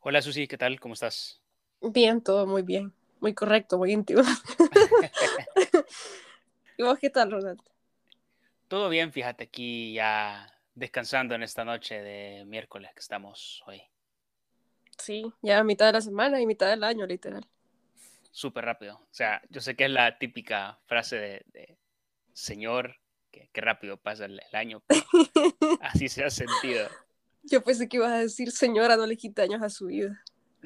Hola Susi, ¿qué tal? ¿Cómo estás? Bien, todo muy bien. Muy correcto, muy íntimo. ¿Y vos qué tal, Ronald? Todo bien, fíjate aquí ya descansando en esta noche de miércoles que estamos hoy. Sí, ya mitad de la semana y mitad del año, literal. Súper rápido. O sea, yo sé que es la típica frase de señor, que rápido pasa el año, pero así se ha sentido. Yo pensé que ibas a decir, señora, no le quite años a su vida.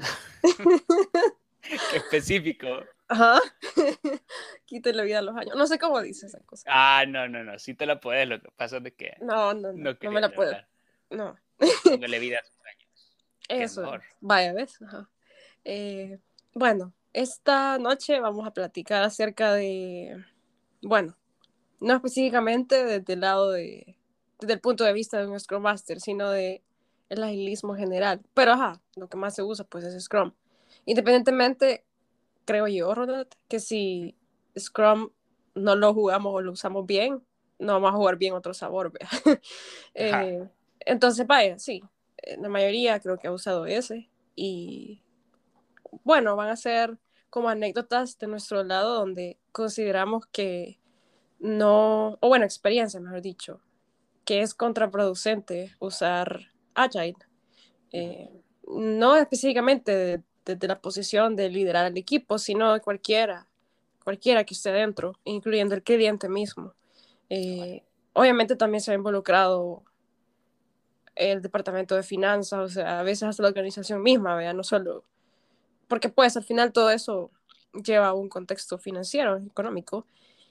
Qué específico. Ajá. Quítele vida a los años. No sé cómo dice esa cosa. Ah, no, no, no, sí te la puedes, lo que pasa es que No, no, no, no no me quería, la de puedo. verdad. No. Póngale vida a sus años, que es Eso es. mejor. Vaya, ¿ves? Ajá. Eh, bueno, esta noche vamos a platicar acerca de, bueno, no específicamente desde el lado desde el punto de vista de un Scrum Master, sino de el agilismo general. Pero ajá, lo que más se usa pues es Scrum. Independientemente, creo yo, Ronald, que si Scrum no lo jugamos o lo usamos bien, no vamos a jugar bien otro sabor, ¿vea? Ajá. eh, entonces, vaya, sí, la mayoría creo que ha usado ese. Y bueno, van a ser como anécdotas de nuestro lado donde consideramos que no, o bueno, experiencia, mejor dicho, que es contraproducente usar Agile. Ujú. Eh, no específicamente desde la posición de liderar el equipo, sino de cualquiera que esté dentro, incluyendo el cliente mismo. Cabal. Obviamente también se ha involucrado el departamento de finanzas, o sea, a veces hasta la organización misma, ¿vea? No solo, porque pues al final todo eso lleva a un contexto financiero, económico,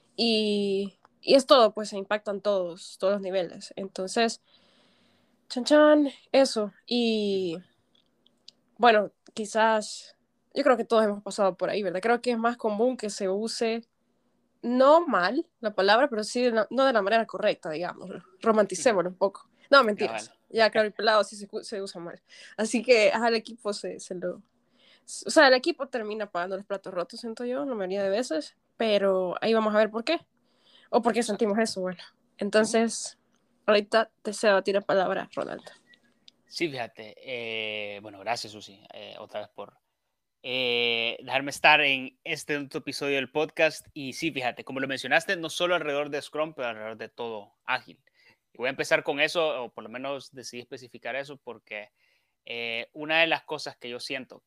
y es todo, pues se impactan todos los niveles. Entonces, chan chan, eso. Ujú. Y bueno, quizás, yo creo que todos hemos pasado por ahí, ¿verdad? Creo que es más común que se use, no mal la palabra, pero sí no de la manera correcta, digamos. Ujú. Romanticémoslo un poco. No, Cabal. mentiras. Ya, claro, el pelado sí se usa mal. Así que al equipo se lo... O sea, el equipo termina pagando los platos rotos, siento yo, la mayoría de veces, pero ahí vamos a ver por qué. O por qué Exacto. sentimos eso, bueno. Ujú. Entonces, ahorita te cedo a ti la palabra, Ronaldo. Sí, fíjate. Bueno, gracias, Susi, otra vez por dejarme estar en este otro episodio del podcast. Y sí, fíjate, como lo mencionaste, no solo alrededor de Scrum, pero alrededor de todo ágil. Y voy a empezar con eso, o por lo menos decidí especificar eso, porque una de las cosas que yo siento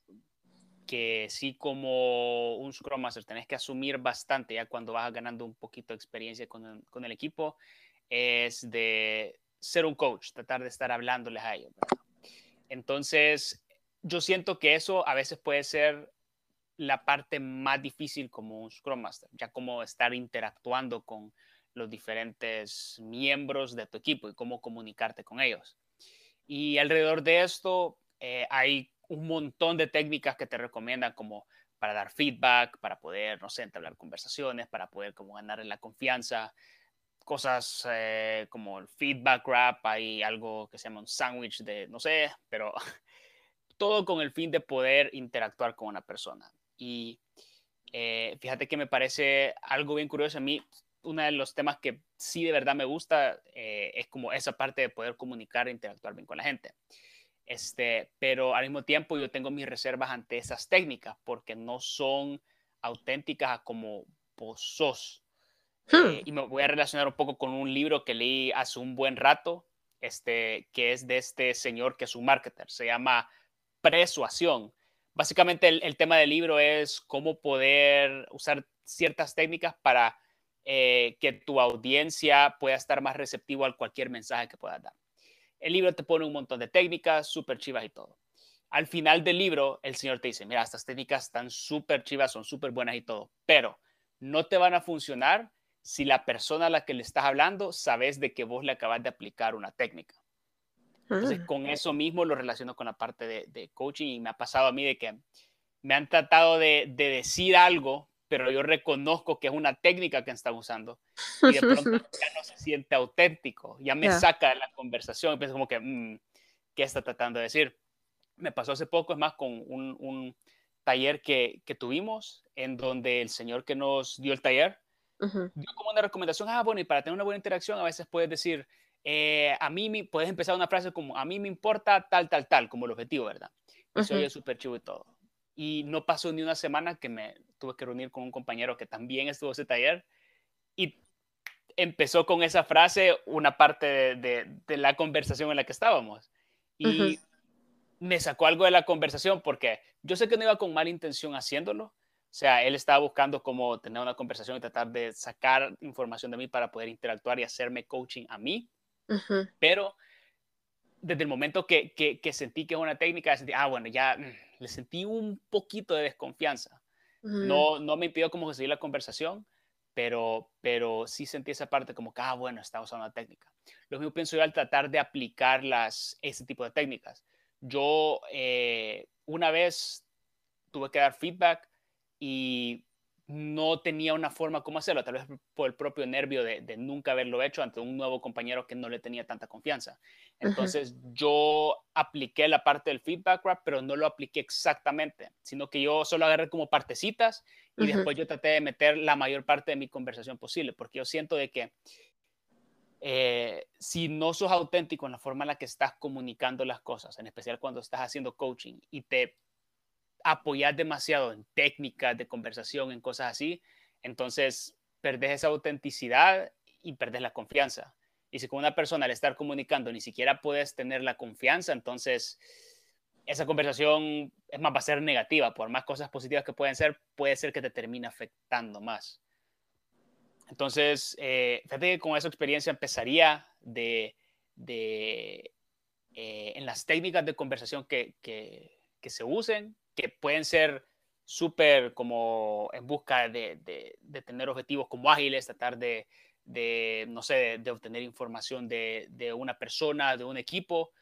que sí como un Scrum Master tenés que asumir bastante ya cuando vas ganando un poquito de experiencia con el equipo, es de ser un coach, tratar de estar hablándoles a ellos, ¿verdad? Entonces, yo siento que eso a veces puede ser la parte más difícil como un Scrum Master, ya como estar interactuando con los diferentes miembros de tu equipo y cómo comunicarte con ellos. Y alrededor de esto hay un montón de técnicas que te recomiendan como para dar feedback, para poder, no sé, entablar conversaciones, para poder como ganar la confianza, cosas como el feedback wrap, hay algo que se llama un sándwich de, no sé, pero todo con el fin de poder interactuar con una persona. Y fíjate que me parece algo bien curioso. A mí, uno de los temas que sí de verdad me gusta es como esa parte de poder comunicar e interactuar bien con la gente. Pero al mismo tiempo yo tengo mis reservas ante esas técnicas porque no son auténticas a como vos sos. Hmm. Y me voy a relacionar un poco con un libro que leí hace un buen rato, que es de este señor que es un marketer. Se llama Persuasión. Básicamente el tema del libro es cómo poder usar ciertas técnicas para que tu audiencia pueda estar más receptivo a cualquier mensaje que puedas dar. El libro te pone un montón de técnicas, súper chivas y todo. Al final del libro, el señor te dice, mira, estas técnicas están súper chivas, son súper buenas y todo, pero no te van a funcionar si la persona a la que le estás hablando sabes de que vos le acabas de aplicar una técnica. Entonces, Hmm. con eso mismo lo relaciono con la parte de coaching y me ha pasado a mí de que me han tratado de decir algo, pero yo reconozco que es una técnica que están usando y de pronto ya no se siente auténtico, ya me Ya. saca de la conversación, pienso como que, ¿qué está tratando de decir? Me pasó hace poco, es más, con un taller que tuvimos en donde el señor que nos dio el taller Ujú. dio como una recomendación, bueno, y para tener una buena interacción a veces puedes decir, puedes empezar una frase como, a mí me importa tal, tal, tal, como el objetivo, ¿verdad? y se Ujú, oye súper chivo y todo. Y no pasó ni una semana que me tuve que reunir con un compañero que también estuvo en ese taller y empezó con esa frase una parte de la conversación en la que estábamos. ujú, Y me sacó algo de la conversación porque yo sé que no iba con mala intención haciéndolo. O sea, él estaba buscando como tener una conversación y tratar de sacar información de mí para poder interactuar y hacerme coaching a mí. ujú, Pero desde el momento que sentí que es una técnica, sentí, bueno, ya le sentí un poquito de desconfianza. ujú, No me impidió como que seguir la conversación, pero sí sentí esa parte como que, bueno, está usando una técnica. Lo mismo pienso yo al tratar de aplicar ese tipo de técnicas. Yo una vez tuve que dar feedback y no tenía una forma cómo hacerlo, tal vez por el propio nervio de nunca haberlo hecho ante un nuevo compañero que no le tenía tanta confianza. ujú, Entonces yo apliqué la parte del feedback rap, pero no lo apliqué exactamente, sino que yo solo agarré como partecitas y ujú, después yo traté de meter la mayor parte de mi conversación posible, porque yo siento de que si no sos auténtico en la forma en la que estás comunicando las cosas, en especial cuando estás haciendo coaching y te apoyar demasiado en técnicas de conversación, en cosas así, entonces perdés esa autenticidad y perdés la confianza. Y si con una persona al estar comunicando ni siquiera puedes tener la confianza, entonces esa conversación es más, va a ser negativa. Por más cosas positivas que pueden ser, puede ser que te termine afectando más. Entonces, fíjate que con esa experiencia empezaría de en las técnicas de conversación que se usen, que pueden ser súper como en busca de tener objetivos como ágiles, tratar no sé, de obtener información de una persona, de un equipo.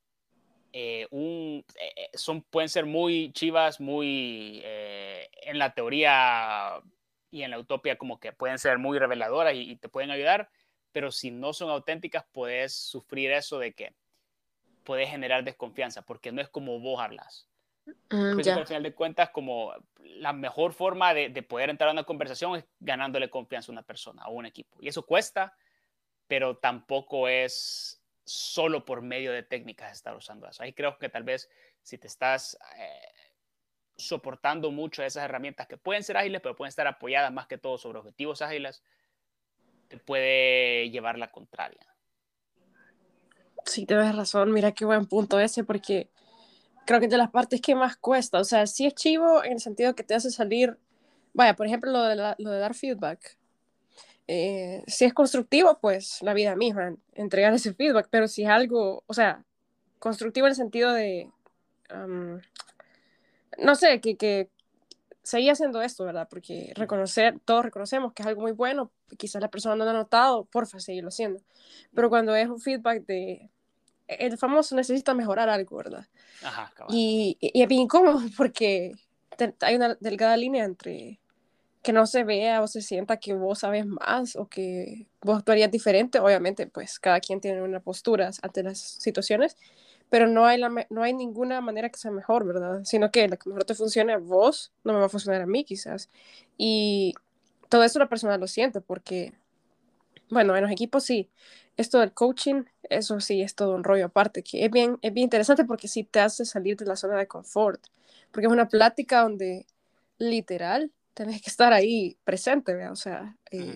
Pueden ser muy chivas, muy en la teoría y en la utopía como que pueden ser muy reveladoras y te pueden ayudar, pero si no son auténticas, puedes sufrir eso de que puede generar desconfianza, porque no es como vos hablas. Yo pienso que ya. al final de cuentas, como la mejor forma de poder entrar a una conversación es ganándole confianza a una persona o un equipo. Y eso cuesta, pero tampoco es solo por medio de técnicas estar usando eso. Ahí creo que tal vez si te estás soportando mucho esas herramientas que pueden ser ágiles, pero pueden estar apoyadas más que todo sobre objetivos ágiles, te puede llevar la contraria. Sí, tienes razón. Mira qué buen punto ese, porque creo que es de las partes que más cuesta. O sea, sí es chivo en el sentido que te hace salir. Vaya, por ejemplo, lo de dar feedback. Si es constructivo, pues la vida misma, entregar ese feedback. Pero si es algo, o sea, constructivo en el sentido de. um, no sé, que seguir haciendo esto, ¿verdad? Porque Ujú, todos reconocemos que es algo muy bueno, quizás la persona no lo ha notado, porfa, seguirlo haciendo. Pero ujú. cuando es un feedback de, el famoso necesita mejorar algo, ¿verdad? Ajá, cabal. Y es bien incómodo porque hay una delgada línea entre que no se vea o se sienta que vos sabes más o que vos actuarías diferente. Obviamente, pues cada quien tiene una postura ante las situaciones, pero no hay ninguna manera que sea mejor, ¿verdad? Sino que la que mejor te funcione a vos no me va a funcionar a mí quizás. Y todo eso la persona lo siente porque, bueno, en los equipos sí, esto del coaching, eso sí es todo un rollo aparte, que es bien interesante porque sí te hace salir de la zona de confort, porque es una plática donde literal tenés que estar ahí presente, ¿vea? O sea, Ujú,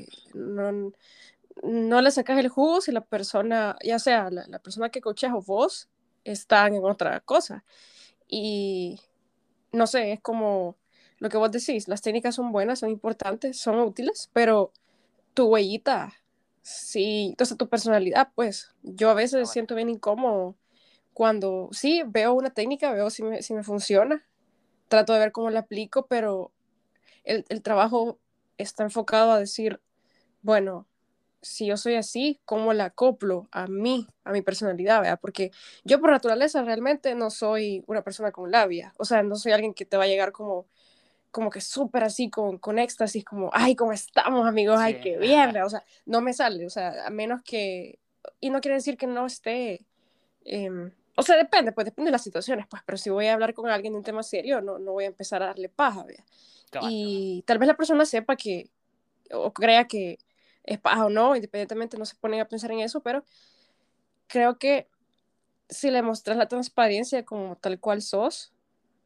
no le sacas el jugo si la persona, ya sea la persona que coacheas o vos, están en otra cosa. Y no sé, es como lo que vos decís, las técnicas son buenas, son importantes, son útiles, pero tu huellita, sí, entonces tu personalidad, pues yo a veces cabal. siento bien incómodo cuando sí veo una técnica, veo si me funciona, trato de ver cómo la aplico, pero el trabajo está enfocado a decir, bueno, si yo soy así, ¿cómo la acoplo a mí, a mi personalidad, ¿verdad? Porque yo por naturaleza realmente no soy una persona con labia, o sea, no soy alguien que te va a llegar como que súper así con éxtasis, como, ay, ¿cómo estamos, amigos? Sí, Ay, qué bien, ¿verdad? O sea, no me sale, o sea, a menos que, y no quiere decir que no esté, o sea, depende, pues depende de las situaciones, pues, pero si voy a hablar con alguien de un tema serio, no voy a empezar a darle paja, ¿verdad? cabal. Y tal vez la persona sepa que, o crea que es paja o no, independientemente no se ponen a pensar en eso, pero creo que si le mostras la transparencia como tal cual sos,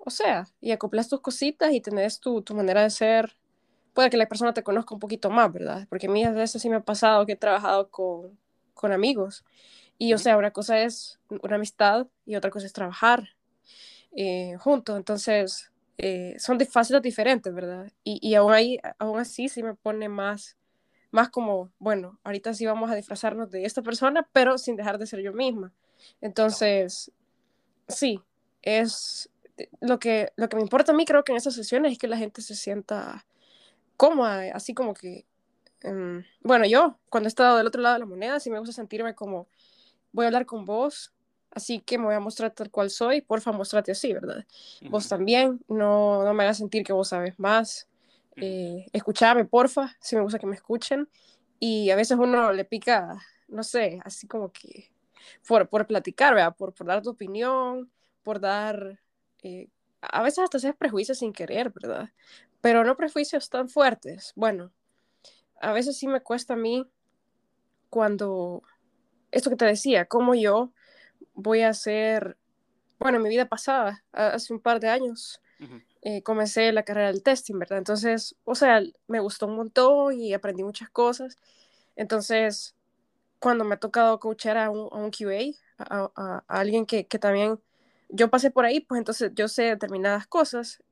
o sea, y acoplas tus cositas y tenés tu manera de ser. Puede que la persona te conozca un poquito más, ¿verdad? Porque a mí a veces sí me ha pasado que he trabajado con amigos y, o Ujú. sea, una cosa es una amistad y otra cosa es trabajar juntos. Entonces, son de facetas diferentes, ¿verdad? Y aún, ahí, aún así sí me pone más como, bueno, ahorita sí vamos a disfrazarnos de esta persona, pero sin dejar de ser yo misma. Cabal. Entonces, sí, es lo que me importa a mí, creo que en esas sesiones es que la gente se sienta cómoda, así como que, bueno, yo cuando he estado del otro lado de la moneda, sí me gusta sentirme como, voy a hablar con vos, así que me voy a mostrar tal cual soy, porfa, mostrate así, ¿verdad? Vos Ujú, también, no me hagas sentir que vos sabes más, ujú. escuchame, porfa, si me gusta que me escuchen, y a veces uno le pica, no sé, así como que por platicar, ¿verdad? Por dar tu opinión, por dar, eh, a veces hasta hacer prejuicios sin querer, ¿verdad? Pero no prejuicios tan fuertes. Bueno, a veces sí me cuesta a mí cuando, esto que te decía, cómo yo voy a hacer, bueno, en mi vida pasada, hace un par de años, Ujú. comencé la carrera del testing, ¿verdad? Entonces, o sea, me gustó un montón y aprendí muchas cosas. Entonces, cuando me ha tocado coachar a un QA, a alguien que también yo pasé por ahí, pues entonces yo sé determinadas cosas,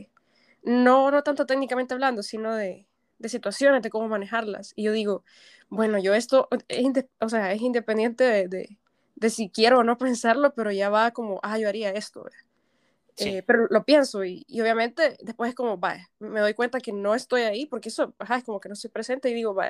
no tanto técnicamente hablando, sino de situaciones, de cómo manejarlas. Y yo digo, bueno, yo esto o sea, es independiente de si quiero o no pensarlo, pero ya va como, yo haría esto. Sí, Pero lo pienso y obviamente después es como, vaya, me doy cuenta que no estoy ahí porque eso, es como que no estoy presente y digo, vaya,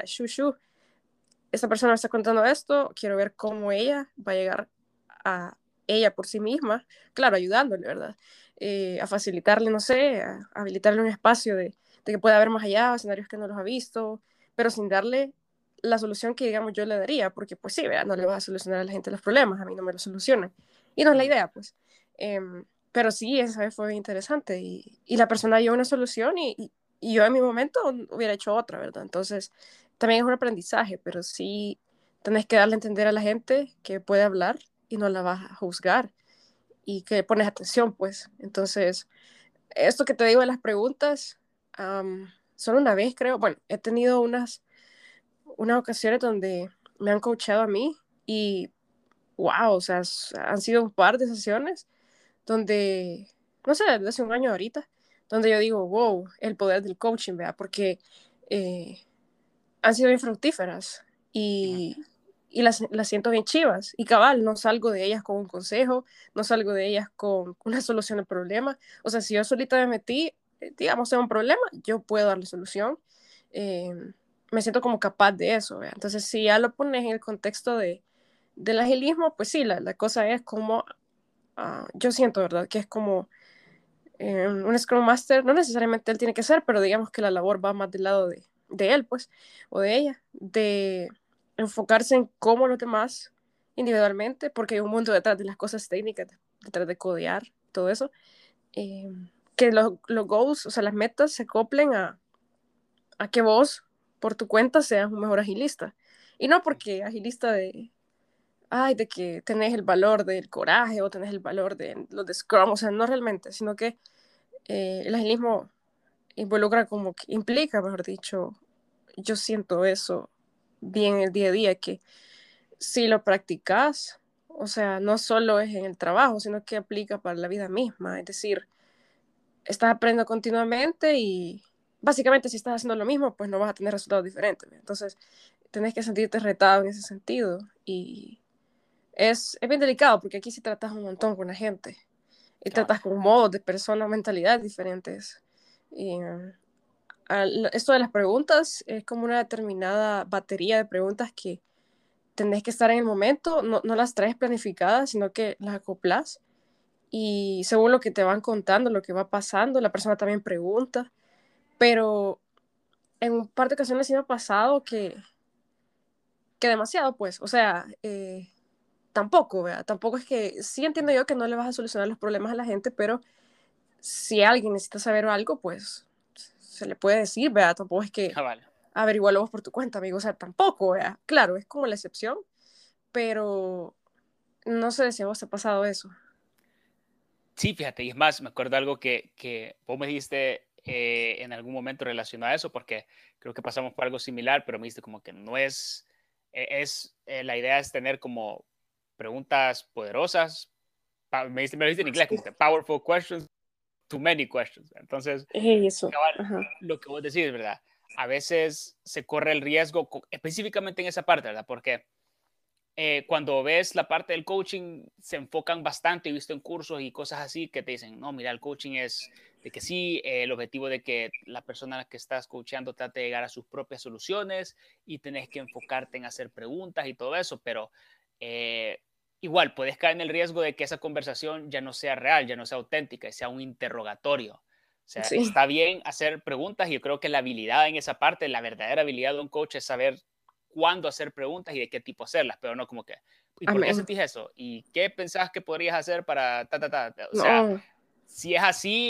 esta persona me está contando esto, quiero ver cómo ella va a llegar a ella por sí misma, claro, ayudándole, ¿verdad? A facilitarle, no sé, a habilitarle un espacio de que pueda ver más allá, escenarios que no los ha visto, pero sin darle la solución que, digamos, yo le daría, porque pues sí, ¿verdad? No le vas a solucionar a la gente los problemas, a mí no me los solucionan. Y no es la ujú, idea, pues. Pero sí, esa vez fue interesante y la persona dio una solución y yo en mi momento hubiera hecho otra, ¿verdad? Entonces, también es un aprendizaje, pero sí tenés que darle a entender a la gente que puede hablar y no la vas a juzgar y que pones atención, pues. Entonces, esto que te digo de las preguntas, solo una vez creo, bueno, he tenido unas ocasiones donde me han coachado a mí y wow, o sea, han sido un par de sesiones donde, no sé, desde hace un año ahorita, donde yo digo, wow, el poder del coaching, ¿verdad? Porque eh, han sido bien fructíferas ujú. y las siento bien chivas. Y cabal, no salgo de ellas con un consejo, no salgo de ellas con una solución al problema. O sea, si yo solita me metí, digamos, en un problema, yo puedo darle solución. Eh, Me siento como capaz de eso, ¿verdad? Entonces, si ya lo pones en el contexto del agilismo, pues sí, la cosa es como, yo siento, ¿verdad? Que es como un Scrum Master, no necesariamente él tiene que ser, pero digamos que la labor va más del lado de él, pues, o de ella, de enfocarse en cómo los demás individualmente, porque hay un mundo detrás de las cosas técnicas, detrás de codear, todo eso, eh, que los goals, o sea, las metas se acoplen a que vos, por tu cuenta, seas un mejor agilista. Y no porque agilista de que tenés el valor del coraje o tenés el valor de los de Scrum, o sea, no realmente, sino que el agilismo involucra como que implica, mejor dicho, yo siento eso bien el día a día, que si lo practicas, o sea, no solo es en el trabajo, sino que aplica para la vida misma, es decir, estás aprendiendo continuamente y básicamente si estás haciendo lo mismo, pues no vas a tener resultados diferentes. Entonces, tenés que sentirte retado en ese sentido y es bien delicado porque aquí sí tratas un montón con la gente y Cabal. tratas con modos de personas, mentalidades diferentes. Y esto de las preguntas es como una determinada batería de preguntas que tenés que estar en el momento, no las traes planificadas, sino que las acoplas y según lo que te van contando, lo que va pasando, la persona también pregunta, pero en un par de ocasiones sí me ha pasado que demasiado, pues, o sea, tampoco, ¿verdad? Tampoco es que, sí entiendo yo que no le vas a solucionar los problemas a la gente, pero si alguien necesita saber algo, pues se le puede decir, ¿verdad? Tampoco es que Cabal. averiguarlo vos por tu cuenta, amigo. O sea, tampoco, ¿verdad? Claro, es como la excepción, pero no sé si a vos te ha pasado eso. Sí, fíjate, y es más, me acuerdo algo que vos me dijiste en algún momento relacionado a eso, porque creo que pasamos por algo similar, pero me dijiste como que no es, la idea es tener como preguntas poderosas, me lo dijiste en inglés, Sí. como que powerful questions, too many questions. Entonces, Eso. cabal, Ajá. lo que vos decís, ¿verdad? A veces se corre el riesgo, específicamente en esa parte, ¿verdad? Porque cuando ves la parte del coaching, se enfocan bastante, he visto en cursos y cosas así que te dicen, no, mira, el coaching es de que sí, el objetivo de que la persona a la que estás coachando trate de llegar a sus propias soluciones y tenés que enfocarte en hacer preguntas y todo eso, pero eh, igual puedes caer en el riesgo de que esa conversación ya no sea real, ya no sea auténtica, y sea un interrogatorio. O sea, Sí. está bien hacer preguntas y yo creo que la habilidad en esa parte, la verdadera habilidad de un coach es saber cuándo hacer preguntas y de qué tipo hacerlas, pero no como que, ¿y por qué Amén. sentís eso? ¿Y qué pensás que podrías hacer para ta, ta, ta? O sea, No. si es así,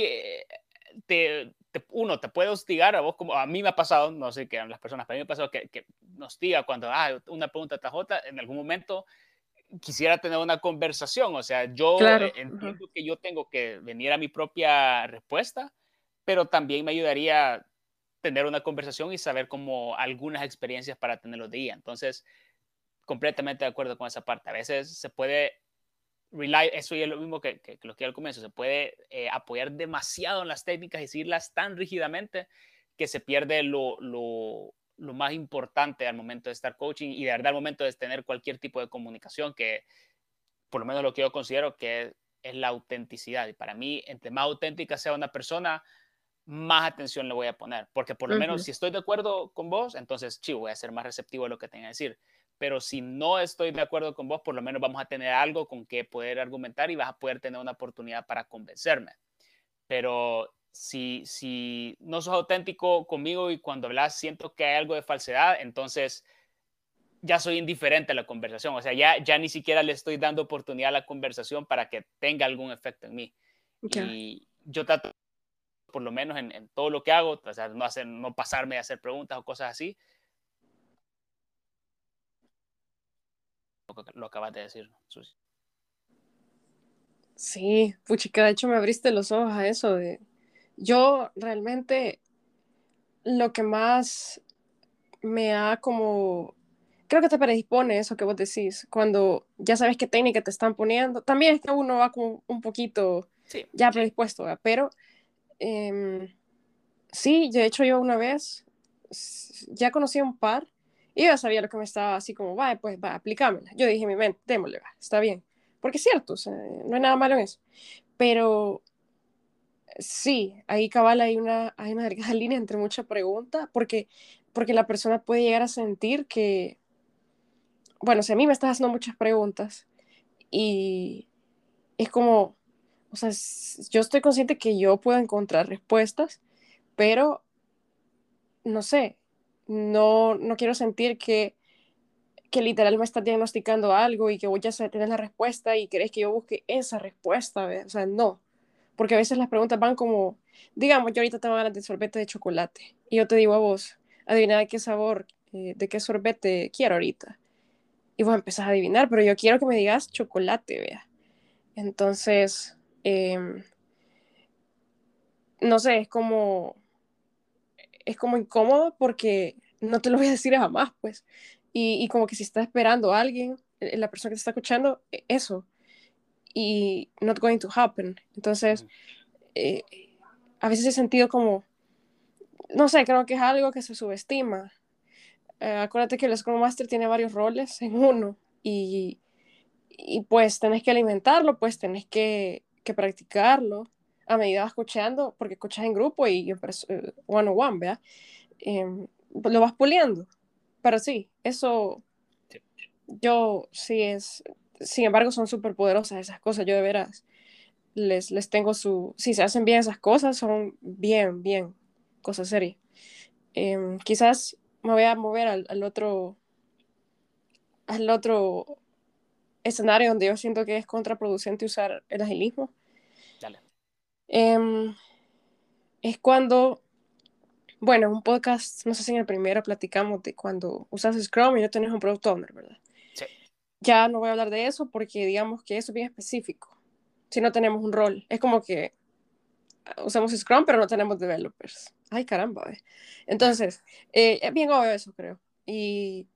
uno te puede hostigar a vos, como a mí me ha pasado, no sé qué las personas, pero a mí me ha pasado que me hostiga cuando una pregunta tras otra, en algún momento quisiera tener una conversación, o sea, yo Claro. Ajá. entiendo que yo tengo que venir a mi propia respuesta, pero también me ayudaría tener una conversación y saber como algunas experiencias para tenerlos de guía. Entonces, completamente de acuerdo con esa parte. A veces se puede eso y es lo mismo que lo que al comienzo, se puede apoyar demasiado en las técnicas y seguirlas tan rígidamente que se pierde lo más importante al momento de estar coaching y de verdad al momento de tener cualquier tipo de comunicación, que por lo menos lo que yo considero que es la autenticidad. Y para mí, entre más auténtica sea una persona, más atención le voy a poner, porque por lo menos Ujú. si estoy de acuerdo con vos, entonces sí, voy a ser más receptivo a lo que tenga que decir. Pero si no estoy de acuerdo con vos, por lo menos vamos a tener algo con que poder argumentar y vas a poder tener una oportunidad para convencerme. Pero si no sos auténtico conmigo y cuando hablas siento que hay algo de falsedad, entonces ya soy indiferente a la conversación. O sea, ya ni siquiera le estoy dando oportunidad a la conversación para que tenga algún efecto en mí. Ya. Y yo trato por lo menos en todo lo que hago, o sea, no pasarme a hacer preguntas o cosas así, lo acabas de decir, Susi. Sí, puchica, de hecho me abriste los ojos a eso de... Yo realmente lo que más me ha como... Creo que te predispone eso que vos decís, cuando ya sabes qué técnica te están poniendo. También es que uno va como un poquito Sí, ya predispuesto, ¿verdad? Pero sí, de hecho yo una vez ya conocí a un par y yo ya sabía lo que me estaba así como, vaya, pues va, aplícamela. Yo dije en mi mente, démosle, va, está bien. Porque es cierto, o sea, no hay nada malo en eso. Pero sí, ahí cabal hay una delgada línea entre mucha pregunta, porque la persona puede llegar a sentir que, bueno, si a mí me estás haciendo muchas preguntas y es como, o sea, yo estoy consciente que yo puedo encontrar respuestas, pero no sé, no quiero sentir que literal me estás diagnosticando algo y que voy a tener la respuesta y querés que yo busque esa respuesta, ¿ve? O sea, no, porque a veces las preguntas van como, digamos, yo ahorita tengo ganas de sorbete de chocolate y yo te digo a vos, adivina de qué sabor, de qué sorbete quiero ahorita. Y vos empezás a adivinar, pero yo quiero que me digas chocolate, vea. Entonces, no sé, es como incómodo porque no te lo voy a decir jamás, pues. Y como que si está esperando a alguien, la persona que te está escuchando, eso, y not going to happen. Entonces, ujú, eh, a veces he sentido como, no sé, creo que es algo que se subestima. Acuérdate que el Scrum Master tiene varios roles en uno y pues tenés que alimentarlo, pues tenés que practicarlo a medida vas escuchando, porque escuchas en grupo y one on one, ¿verdad? Lo vas puliendo. Pero sí, eso sí. yo sí es, sin embargo son súper poderosas esas cosas, yo de veras les tengo si se hacen bien esas cosas, son bien, bien cosas serias. Quizás me voy a mover al otro escenario donde yo siento que es contraproducente usar el agilismo. Dale. Em, es cuando, bueno, en un podcast, no sé si en el primero platicamos de cuando usas Scrum y no tenés un Product Owner, ¿verdad? Sí. Ya no voy a hablar de eso porque digamos que eso es bien específico. si no tenemos un rol. Es como que usamos Scrum, pero no tenemos developers. Ay, caramba. Entonces, es bien obvio eso, creo. Y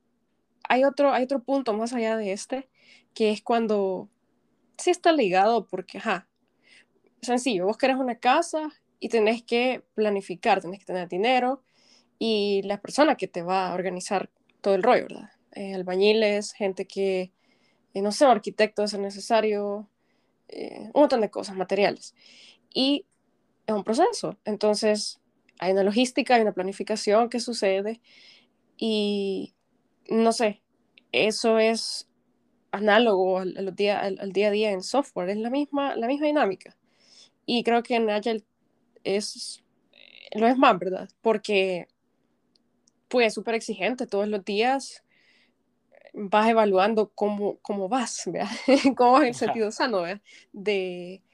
hay otro punto más allá de este, que es cuando sí está ligado, porque, ajá, sencillo, vos querés una casa y tenés que planificar, tenés que tener dinero y la persona que te va a organizar todo el rollo, ¿verdad? Albañiles, gente que, no sé, arquitectos es necesario, un montón de cosas, materiales. Y es un proceso. Entonces, hay una logística, hay una planificación que sucede y, no sé, eso es análogo al día a día en software, es la misma dinámica. Y creo que en Agile es, lo es más, ¿verdad? Porque pues súper exigente todos los días vas evaluando cómo vas, ¿verdad? Cómo vas en el sentido sano, ¿verdad? De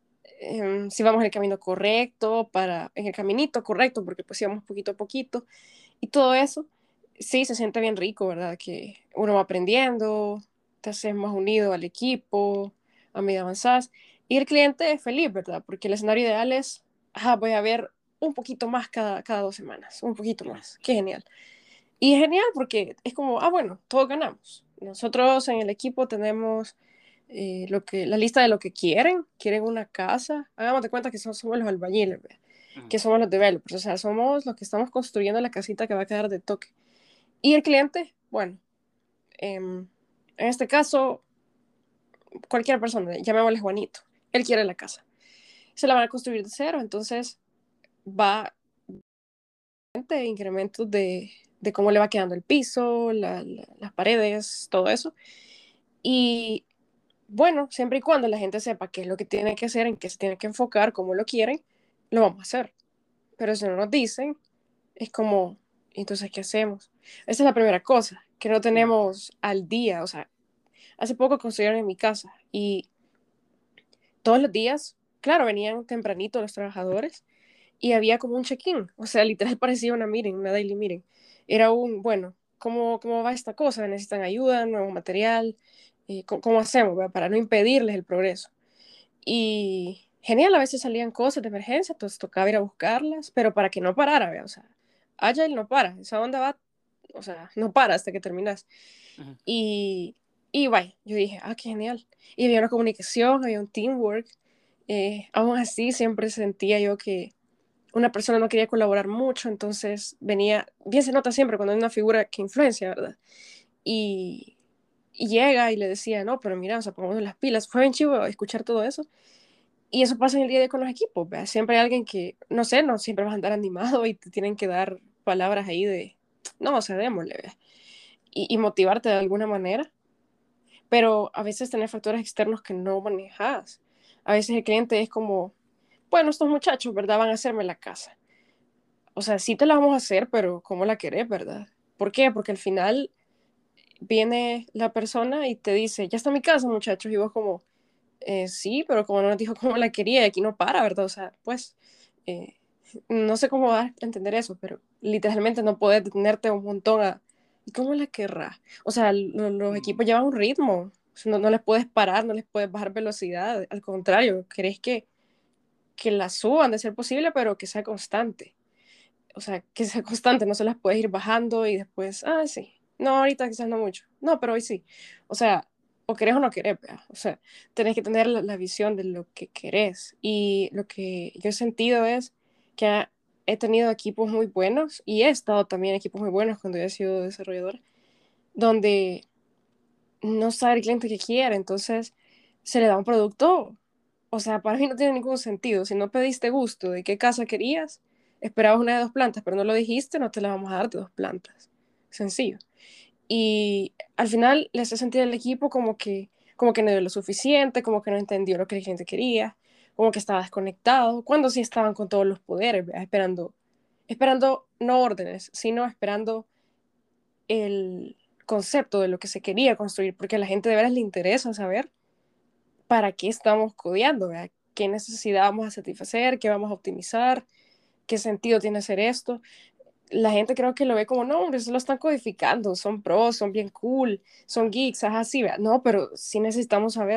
si vamos en el camino correcto, en el caminito correcto, porque pues íbamos poquito a poquito, y todo eso, sí, se siente bien rico, ¿verdad? Que uno va aprendiendo, te haces más unido al equipo, a medida avanzás, y el cliente es feliz, ¿verdad? Porque el escenario ideal es, voy a ver un poquito más cada 2 semanas, un poquito más, qué genial. Y es genial porque es como, bueno, todos ganamos. Nosotros en el equipo tenemos la lista de lo que quieren una casa. Hagamos de cuenta que somos los albañiles, ¿ve? Que somos los developers, o sea, somos los que estamos construyendo la casita que va a quedar de toque. Y el cliente, bueno, en este caso, cualquier persona, llamémosle Juanito, él quiere la casa. Se la van a construir de cero, entonces va incrementos de cómo le va quedando el piso, las paredes, todo eso. Y bueno, siempre y cuando la gente sepa qué es lo que tiene que hacer, en qué se tiene que enfocar, cómo lo quieren, lo vamos a hacer. Pero si no nos dicen, es como, entonces, ¿qué hacemos? Esa es la primera cosa, que no tenemos al día. O sea, hace poco construyeron en mi casa y todos los días, claro, venían tempranito los trabajadores y había como un check-in. O sea, literal parecía una meeting, una daily meeting. Era bueno, ¿cómo va esta cosa? ¿Necesitan ayuda, nuevo material? ¿Cómo hacemos, ¿verdad? Para no impedirles el progreso? Y genial, a veces salían cosas de emergencia, entonces tocaba ir a buscarlas, pero para que no parara, ¿verdad? O sea, Agile no para, esa onda va, o sea, no para hasta que terminas. Y, y vaya, yo dije, qué genial. Y había una comunicación, había un teamwork. Aún así, siempre sentía yo que una persona no quería colaborar mucho, entonces venía, bien se nota siempre cuando hay una figura que influencia, ¿verdad? Y, y llega y le decía, no, pero mira, o sea, pongamos las pilas. Fue bien chivo escuchar todo eso. Y eso pasa en el día a día con los equipos, ¿verdad? Siempre hay alguien que, no sé, no siempre vas a andar animado y te tienen que dar palabras ahí de, no, o sea, démosle, ¿verdad? Y motivarte de alguna manera. Pero a veces tener factores externos que no manejas. A veces el cliente es como, bueno, estos muchachos, ¿verdad? Van a hacerme la casa. O sea, sí te la vamos a hacer, pero ¿cómo la querés, verdad? ¿Por qué? Porque al final viene la persona y te dice, ya está mi casa, muchachos, y vos como, sí, pero como no nos dijo cómo la quería, y aquí no para, ¿verdad? O sea, pues, eh, no sé cómo dar a entender eso, pero literalmente no puedes detenerte un montón a, ¿y cómo la querrá? O sea, los equipos llevan un ritmo, o sea, no les puedes parar, no les puedes bajar velocidad, al contrario, querés que la suban de ser posible, pero que sea constante. O sea, que sea constante, no se las puedes ir bajando y después, sí, no, ahorita quizás no mucho, no, pero hoy sí. O sea, o querés o no querés, ¿verdad? O sea, tenés que tener la visión de lo que querés. Y lo que yo he sentido es que he tenido equipos muy buenos y he estado también en equipos muy buenos cuando yo he sido desarrollador, donde no sabe el cliente qué quiere, entonces se le da un producto. O sea, para mí no tiene ningún sentido. Si no pediste gusto de qué casa querías, esperabas una de 2 plantas, pero no lo dijiste, no te la vamos a dar de 2 plantas. Sencillo. Y al final le hace sentir al equipo como que no dio lo suficiente, como que no entendió lo que el cliente quería, como que estaba desconectado, cuando sí estaban con todos los poderes, ¿verdad? Esperando no órdenes, sino esperando el concepto de lo que se quería construir, porque a la gente de veras le interesa saber para qué estamos codeando, ¿verdad? ¿Qué necesidad vamos a satisfacer? ¿Qué vamos a optimizar? ¿Qué sentido tiene hacer esto? La gente creo que lo ve como, no, hombre, eso lo están codificando, son pros, son bien cool, son geeks, así, ¿verdad? No, pero sí necesitamos saber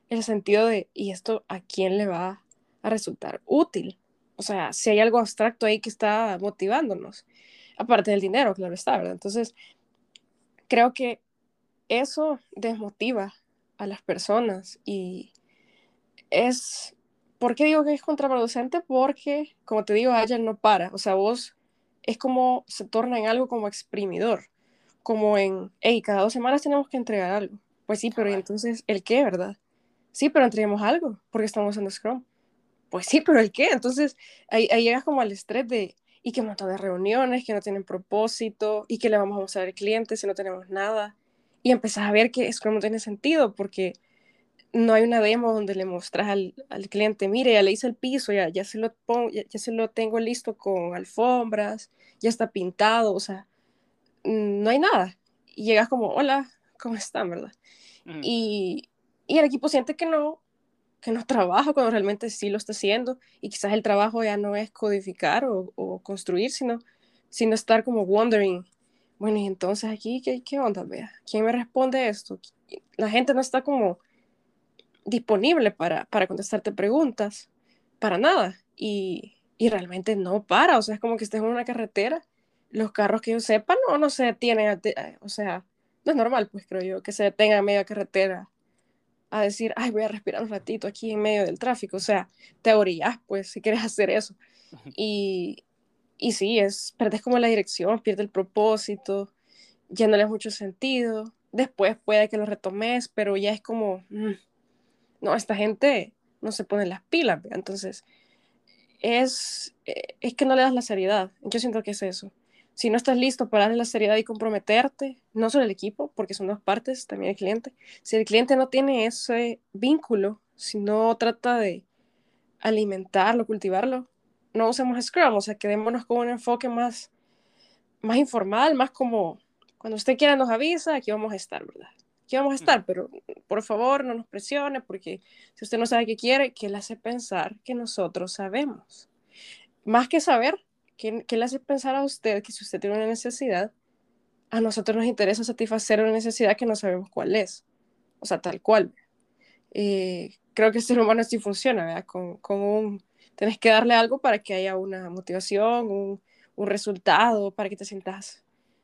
el sentido de, ¿y esto a quién le va a resultar útil? O sea, si hay algo abstracto ahí que está motivándonos, aparte del dinero, claro está, ¿verdad? Entonces, creo que eso desmotiva a las personas y es, ¿por qué digo que es contraproducente? Porque, como te digo, Agile no para, o sea, vos es como se torna en algo como exprimidor, como en, hey, cada 2 semanas tenemos que entregar algo. Pues sí, pero ¿y Cabal. entonces el qué, verdad? Sí, pero entreguemos algo, porque estamos usando Scrum. Pues sí, pero el qué. Entonces ahí llegas como al estrés de, y que un montón de reuniones que no tienen propósito, y que le vamos a mostrar al cliente si no tenemos nada. Y empezás a ver que Scrum no tiene sentido, porque no hay una demo donde le mostras al cliente, mire, ya le hice el piso, ya se lo pongo, ya se lo tengo listo con alfombras, ya está pintado, o sea, no hay nada. Y llegas como, hola, ¿cómo están, verdad? Ujú. Y, y el equipo siente que no trabaja cuando realmente sí lo está haciendo, y quizás el trabajo ya no es codificar o construir, sino estar como wondering, bueno, y entonces aquí, ¿qué onda, vea? ¿Quién me responde esto? La gente no está como disponible para contestarte preguntas, para nada. Y realmente no para, o sea, es como que estés en una carretera, los carros que yo sepa no se detienen, o sea, no es normal, pues creo yo, que se detengan a media carretera a decir, ay, voy a respirar un ratito aquí en medio del tráfico, o sea, te orillas, pues, si quieres hacer eso. Y, y sí, perdés como la dirección, pierde el propósito, ya no le da mucho sentido, después puede que lo retomes, pero ya es como, no, esta gente no se pone las pilas, ¿ve? Entonces es que no le das la seriedad. Yo siento que es eso. Si no estás listo para darle la seriedad y comprometerte, no solo el equipo, porque son dos partes, también el cliente. Si el cliente no tiene ese vínculo, si no trata de alimentarlo, cultivarlo, no usemos Scrum, o sea, quedémonos con un enfoque más informal, más como cuando usted quiera nos avisa, aquí vamos a estar, ¿verdad? Aquí vamos a Ujú. estar, pero por favor no nos presione, porque si usted no sabe qué quiere, ¿qué le hace pensar que nosotros sabemos? Más que saber, ¿qué le hace pensar a usted que si usted tiene una necesidad, a nosotros nos interesa satisfacer una necesidad que no sabemos cuál es? O sea, tal cual. Creo que el ser humano así funciona, ¿verdad? Tienes que darle algo para que haya una motivación, un resultado, para que te sientas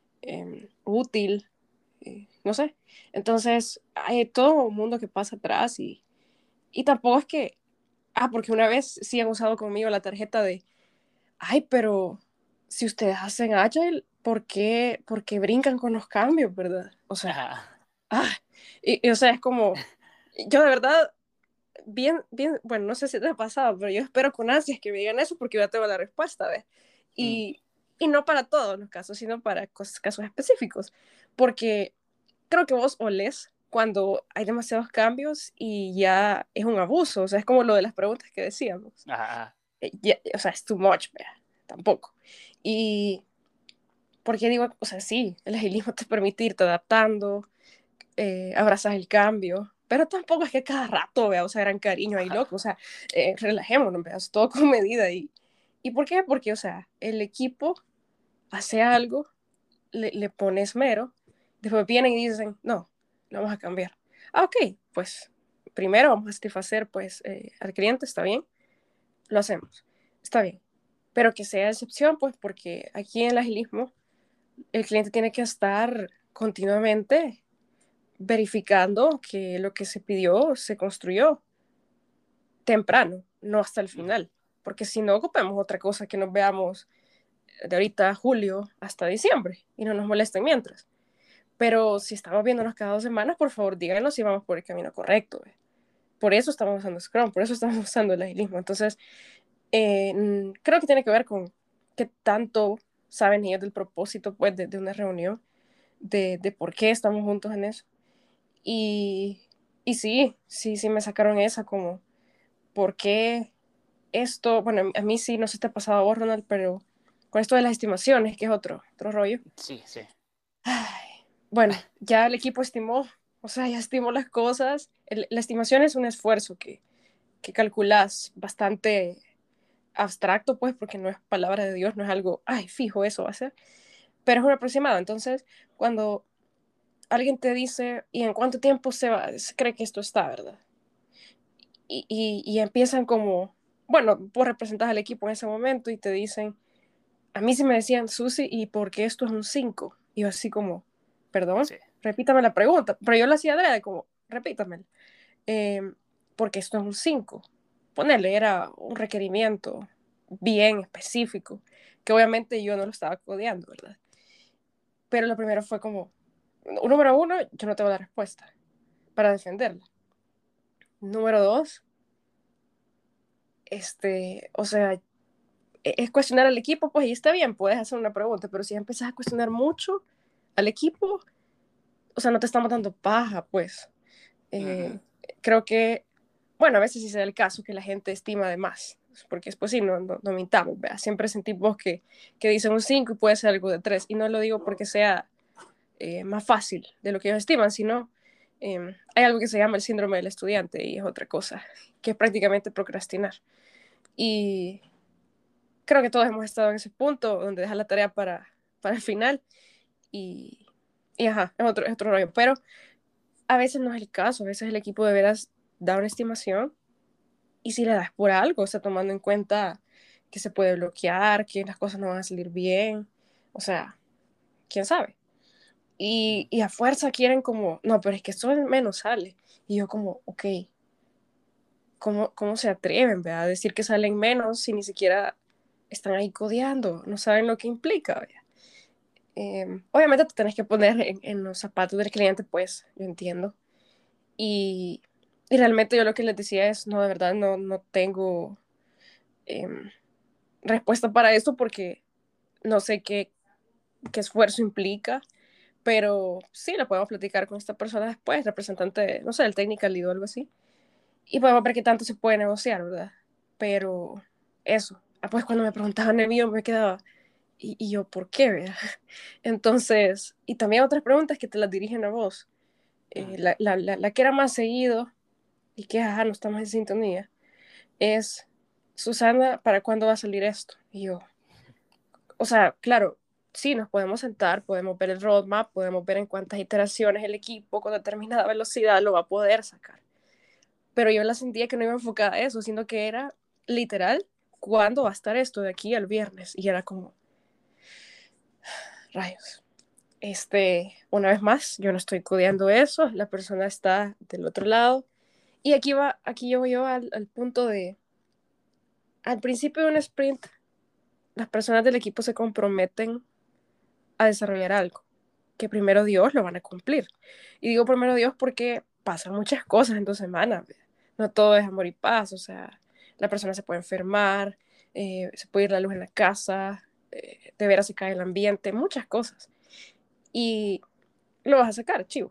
útil, no sé. Entonces, hay todo un mundo que pasa atrás y tampoco es que, porque una vez sí han usado conmigo la tarjeta de, ay, pero si ustedes hacen Agile, por qué brincan con los cambios, verdad? O sea, Ajá. ah, o sea, es como, yo de verdad, bien, bueno, no sé si te ha pasado, pero yo espero con ansias que me digan eso porque ya tengo la respuesta, ¿ves? Mm. Y, y no para todos los casos, sino para casos específicos, porque creo que vos olés cuando hay demasiados cambios y ya es un abuso, o sea, es como lo de las preguntas que decíamos. Ajá. O sea, es too much, vea, tampoco. Y porque digo, o sea, sí, el agilismo te permite irte adaptando, abrazas el cambio, pero tampoco es que cada rato, vea, o sea, gran cariño ahí Ajá. loco, o sea, relajémonos, vea, todo con medida. ¿Y por qué? Porque, o sea, el equipo hace algo, le pone esmero, después vienen y dicen, no, lo vamos a cambiar. Ok, pues primero vamos a satisfacer pues al cliente, está bien, lo hacemos, está bien, pero que sea excepción, pues porque aquí en el agilismo el cliente tiene que estar continuamente verificando que lo que se pidió se construyó temprano, no hasta el Ujú. final, porque si no ocupamos otra cosa que nos veamos de ahorita a julio hasta diciembre y no nos molesten mientras. Pero si estamos viéndonos cada 2 semanas, por favor díganos si vamos por el camino correcto. Por eso estamos usando Scrum, por eso estamos usando el agilismo. Entonces, creo que tiene que ver con qué tanto saben ellos del propósito pues, de una reunión, de por qué estamos juntos en eso. Y, y sí, me sacaron esa como, ¿por qué esto? Bueno, a mí sí, no sé si te ha pasado a vos, Ronald, pero con esto de las estimaciones, que es otro rollo. Sí, sí. Ay, bueno, ya el equipo estimó, o sea, ya estimó las cosas. La estimación es un esfuerzo que calculas bastante abstracto, pues, porque no es palabra de Dios, no es algo, ay, fijo, eso va a ser, pero es un aproximado. Entonces, cuando alguien te dice, ¿y en cuánto tiempo se cree que esto está, verdad? y empiezan como, bueno, vos representas al equipo en ese momento y te dicen, a mí sí me decían, Susi, ¿y por qué esto es un 5? Y yo así como, perdón, Sí. repítame la pregunta, pero yo lo hacía adrede, como, repítame, porque esto es un 5. Ponerle, era un requerimiento bien específico, que obviamente yo no lo estaba codeando, ¿verdad? Pero lo primero fue como, número uno, yo no tengo la respuesta para defenderla. Número dos, o sea, es cuestionar al equipo, pues y está bien, puedes hacer una pregunta, pero si empezás a cuestionar mucho al equipo, o sea, no te estamos dando paja, pues. Ujú. Eh, Creo que, bueno, a veces sí se da el caso que la gente estima de más, porque después sí, no mintamos, ¿vea? Siempre sentimos que dicen un 5 y puede ser algo de 3 y no lo digo porque sea más fácil de lo que ellos estiman, sino hay algo que se llama el síndrome del estudiante y es otra cosa, que es prácticamente procrastinar. Y creo que todos hemos estado en ese punto donde dejas la tarea para el final y, y ajá, es otro rollo. Pero a veces no es el caso, a veces el equipo de veras da una estimación y si le das por algo, o sea, tomando en cuenta que se puede bloquear, que las cosas no van a salir bien, o sea, quién sabe. Y a fuerza quieren como, no, pero es que eso menos sale. Y yo como, ok, ¿cómo se atreven, ¿verdad? A decir que salen menos si ni siquiera están ahí codeando, no saben lo que implica, ¿verdad? Obviamente te tenés que poner en los zapatos del cliente, pues, yo entiendo. Y, y realmente yo lo que les decía es, no, de verdad, no tengo eh, respuesta para esto porque no sé qué esfuerzo implica, pero sí, lo podemos platicar con esta persona después, representante, no sé, el technical lead o algo así, y podemos ver qué tanto se puede negociar, ¿verdad? Pero eso, pues cuando me preguntaban el mío me quedaba, y yo, ¿por qué, verdad? Entonces, y también otras preguntas que te las dirigen a vos. Ujú. La que era más seguido, y que, ajá, no estamos en sintonía, es, Susana, ¿para cuándo va a salir esto? Y yo, o sea, claro, sí, nos podemos sentar, podemos ver el roadmap, podemos ver en cuántas iteraciones el equipo con determinada velocidad lo va a poder sacar. Pero yo la sentía que no iba enfocada a eso, sino que era literal, ¿cuándo va a estar esto de aquí al viernes? Y era como, rayos. Una vez más, yo no estoy codeando eso, la persona está del otro lado. Y aquí llevo yo al punto de, al principio de un sprint, las personas del equipo se comprometen a desarrollar algo, que primero Dios lo van a cumplir. Y digo primero Dios porque pasan muchas cosas en 2 semanas. No todo es amor y paz, o sea, la persona se puede enfermar, se puede ir la luz en la casa, de veras se cae el ambiente, muchas cosas. Y lo vas a sacar, chivo.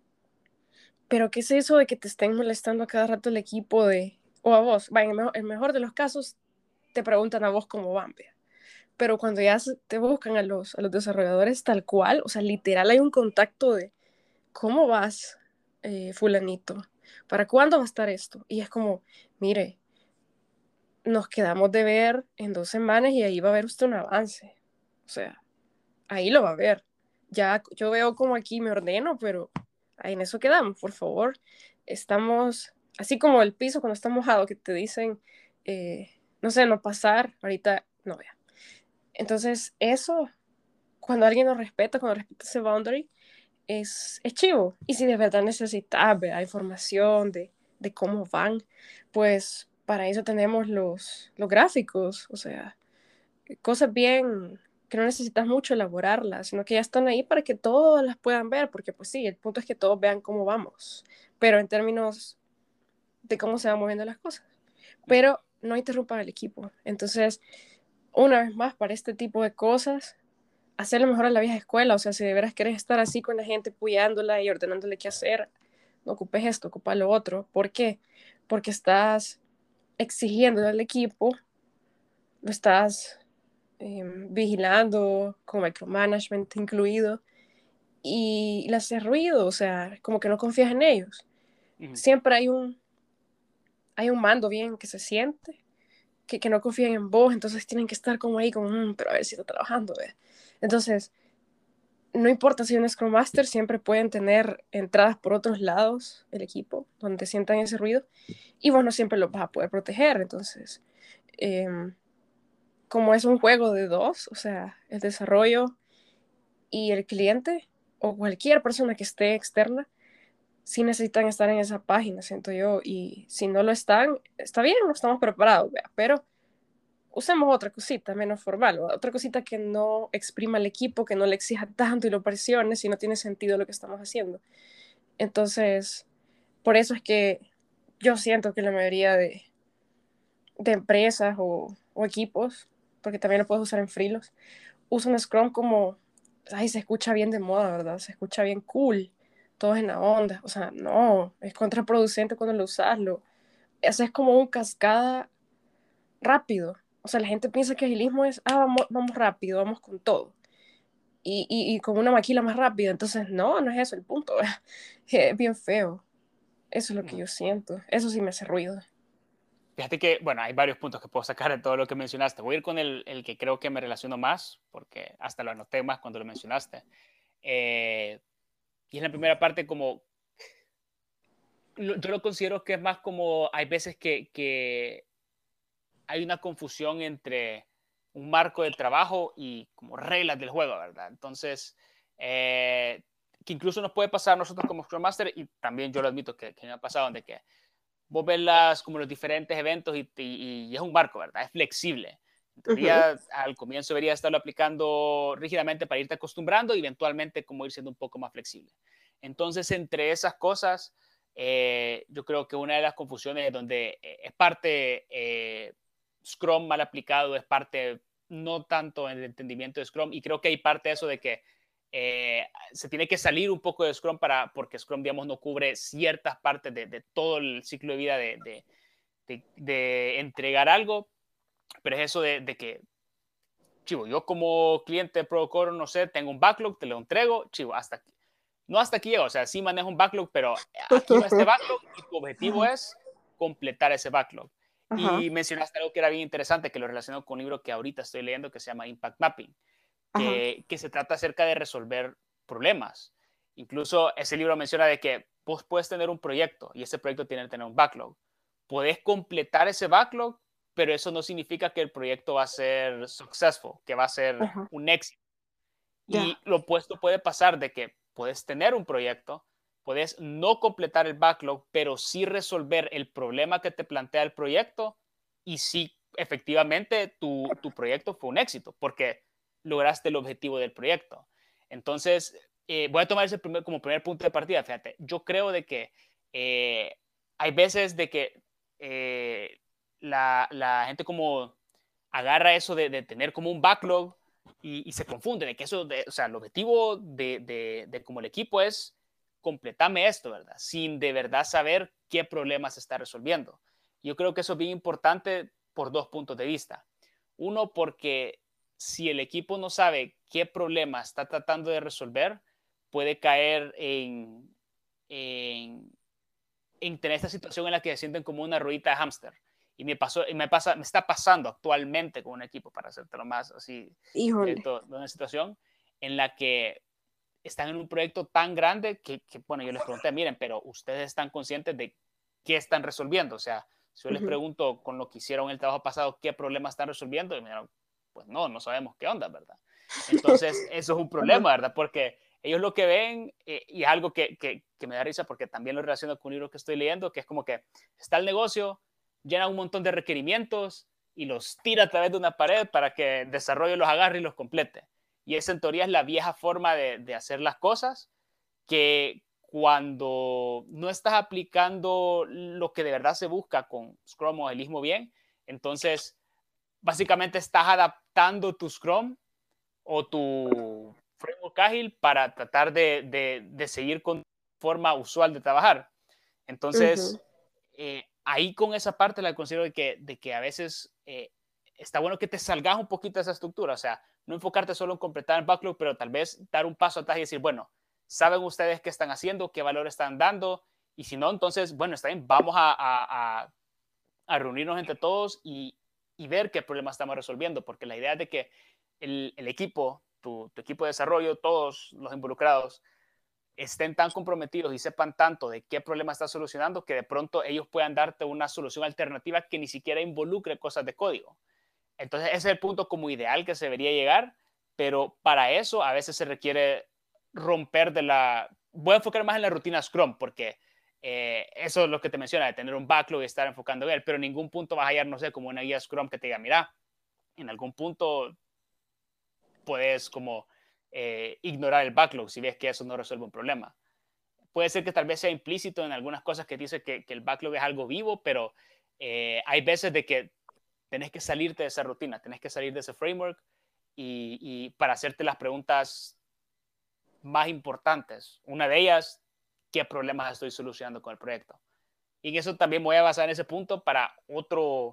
Pero ¿qué es eso de que te estén molestando a cada rato el equipo o a vos? Va, en el mejor de los casos, te preguntan a vos cómo van, vea. Pero cuando ya te buscan a los desarrolladores tal cual, o sea, literal hay un contacto de ¿cómo vas, fulanito? ¿Para cuándo va a estar esto? Y es como, mire, nos quedamos de ver en 2 semanas y ahí va a haber usted un avance. O sea, ahí lo va a ver. Ya yo veo como aquí me ordeno, pero ahí en eso quedamos, por favor. Estamos, así como el piso cuando está mojado, que te dicen, no sé, no pasar, ahorita no vea. Entonces, eso, cuando alguien nos respeta, cuando respeta ese boundary, es chivo. Y si de verdad necesitas ¿verdad? Información de cómo van, pues para eso tenemos los gráficos, o sea, cosas bien que no necesitas mucho elaborarlas, sino que ya están ahí para que todos las puedan ver, porque pues sí, el punto es que todos vean cómo vamos, pero en términos de cómo se van moviendo las cosas. Ujú. Pero no interrumpan el equipo. Entonces, una vez más, para este tipo de cosas, hacerlo mejor a la vieja escuela. O sea, si de veras quieres estar así con la gente, puyándola y ordenándole qué hacer, no ocupes esto, ocupa lo otro. ¿Por qué? Porque estás exigiendo al equipo, lo estás vigilando, con micromanagement incluido, y le haces ruido, o sea, como que no confías en ellos. Ujú. Siempre hay un mando bien que se siente, que no confían en vos, entonces tienen que estar como ahí, como, pero a ver si está trabajando, ¿ves? Entonces, no importa si es un Scrum Master, siempre pueden tener entradas por otros lados el equipo, donde sientan ese ruido, y vos no siempre los vas a poder proteger. Entonces, como es un juego de dos, o sea, el desarrollo y el cliente, o cualquier persona que esté externa, sí necesitan estar en esa página, siento yo, y si no lo están, está bien, no estamos preparados, ¿vea? Pero usemos otra cosita menos formal, otra cosita que no exprima el equipo, que no le exija tanto y lo presione si no tiene sentido lo que estamos haciendo. Entonces, por eso es que yo siento que la mayoría de empresas o equipos, porque también lo puedes usar en freelos, usan Scrum como, ay, se escucha bien de moda, ¿verdad? Se escucha bien cool, todos en la onda. O sea, no, es contraproducente cuando lo usas. Eso es como un cascada rápido. O sea, la gente piensa que agilismo es, vamos rápido, vamos con todo. Y con una maquila más rápida. Entonces, no, no es eso el punto. Es bien feo. Eso es lo que yo siento. Eso sí me hace ruido. Fíjate que, bueno, hay varios puntos que puedo sacar de todo lo que mencionaste. Voy a ir con el que creo que me relaciono más, porque hasta lo anoté más cuando lo mencionaste. Y en la primera parte, como yo lo considero que es más como hay veces que hay una confusión entre un marco de trabajo y como reglas del juego, ¿verdad? Entonces, que incluso nos puede pasar a nosotros como Scrum Master, y también yo lo admito que me ha pasado, donde que vos ves como los diferentes eventos y es un marco, ¿verdad? Es flexible. En Ujú. teoría, al comienzo debería estarlo aplicando rígidamente para irte acostumbrando y eventualmente como ir siendo un poco más flexible. Entonces, entre esas cosas, yo creo que una de las confusiones es donde es parte Scrum mal aplicado, es parte no tanto en el entendimiento de Scrum, y creo que hay parte de eso de que se tiene que salir un poco de Scrum porque Scrum, digamos, no cubre ciertas partes de todo el ciclo de vida de entregar algo, pero es eso de que, chivo, yo como cliente de Procore, no sé, tengo un backlog, te lo entrego, chivo, hasta aquí. No hasta aquí llego, o sea, sí manejo un backlog, pero aquí va este backlog y tu objetivo es completar ese backlog. Ajá, Y mencionaste algo que era bien interesante, que lo relaciono con un libro que ahorita estoy leyendo que se llama Impact Mapping, ajá, que se trata acerca de resolver problemas. Incluso ese libro menciona de que vos puedes tener un proyecto y ese proyecto tiene que tener un backlog. Puedes completar ese backlog, pero eso no significa que el proyecto va a ser successful, que va a ser ajá, un éxito. ya, Y lo opuesto puede pasar de que puedes tener un proyecto, puedes no completar el backlog, pero sí resolver el problema que te plantea el proyecto, y sí, efectivamente, tu proyecto fue un éxito porque lograste el objetivo del proyecto. Entonces, voy a tomar ese como primer punto de partida. Fíjate, yo creo de que hay veces de que la gente como agarra eso de tener como un backlog y se confunde de que eso, o sea, el objetivo de como el equipo es completame esto, ¿verdad? Sin de verdad saber qué problema se está resolviendo. Yo creo que eso es bien importante por dos puntos de vista. Uno, porque si el equipo no sabe qué problema está tratando de resolver, puede caer en, en tener esta situación en la que se sienten como una ruedita de hámster. Y me está pasando actualmente con un equipo, para hacértelo más así híjole, directo, de una situación en la que están en un proyecto tan grande bueno, yo les pregunté, miren, pero ustedes están conscientes de qué están resolviendo. O sea, si yo les ujú, pregunto con lo que hicieron el trabajo pasado, qué problemas están resolviendo, y me dijeron, pues no, no sabemos qué onda, ¿verdad? Entonces, eso es un ajá, problema, ¿verdad? Porque ellos lo que ven, y es algo que me da risa porque también lo relaciono con un libro que estoy leyendo, que es como que está el negocio, llena un montón de requerimientos y los tira a través de una pared para que el desarrollo los agarre y los complete. Y esa en teoría es la vieja forma de hacer las cosas, que cuando no estás aplicando lo que de verdad se busca con Scrum o agilismo bien, entonces básicamente estás adaptando tu Scrum o tu framework ágil para tratar de seguir con forma usual de trabajar. ujú, Entonces, ahí con esa parte la considero de que a veces está bueno que te salgas un poquito de esa estructura, o sea, no enfocarte solo en completar el backlog, pero tal vez dar un paso atrás y decir, bueno, ¿saben ustedes qué están haciendo? ¿Qué valor están dando? Y si no, entonces, bueno, está bien, vamos a reunirnos entre todos y ver qué problema estamos resolviendo, porque la idea es de que el equipo tu equipo de desarrollo, todos los involucrados, estén tan comprometidos y sepan tanto de qué problema estás solucionando que de pronto ellos puedan darte una solución alternativa que ni siquiera involucre cosas de código. Entonces ese es el punto como ideal que se debería llegar, pero para eso a veces se requiere romper de la... Voy a enfocar más en la rutina Scrum porque eso es lo que te menciona, de tener un backlog y estar enfocando en él, pero en ningún punto vas a hallar, no sé, como una guía Scrum que te diga, mira, en algún punto puedes como ignorar el backlog si ves que eso no resuelve un problema. Puede ser que tal vez sea implícito en algunas cosas que dice que el backlog es algo vivo, pero hay veces de que tenés que salirte de esa rutina, tenés que salir de ese framework y para hacerte las preguntas más importantes. Una de ellas, ¿qué problemas estoy solucionando con el proyecto? Y en eso también voy a basar en ese punto para otro...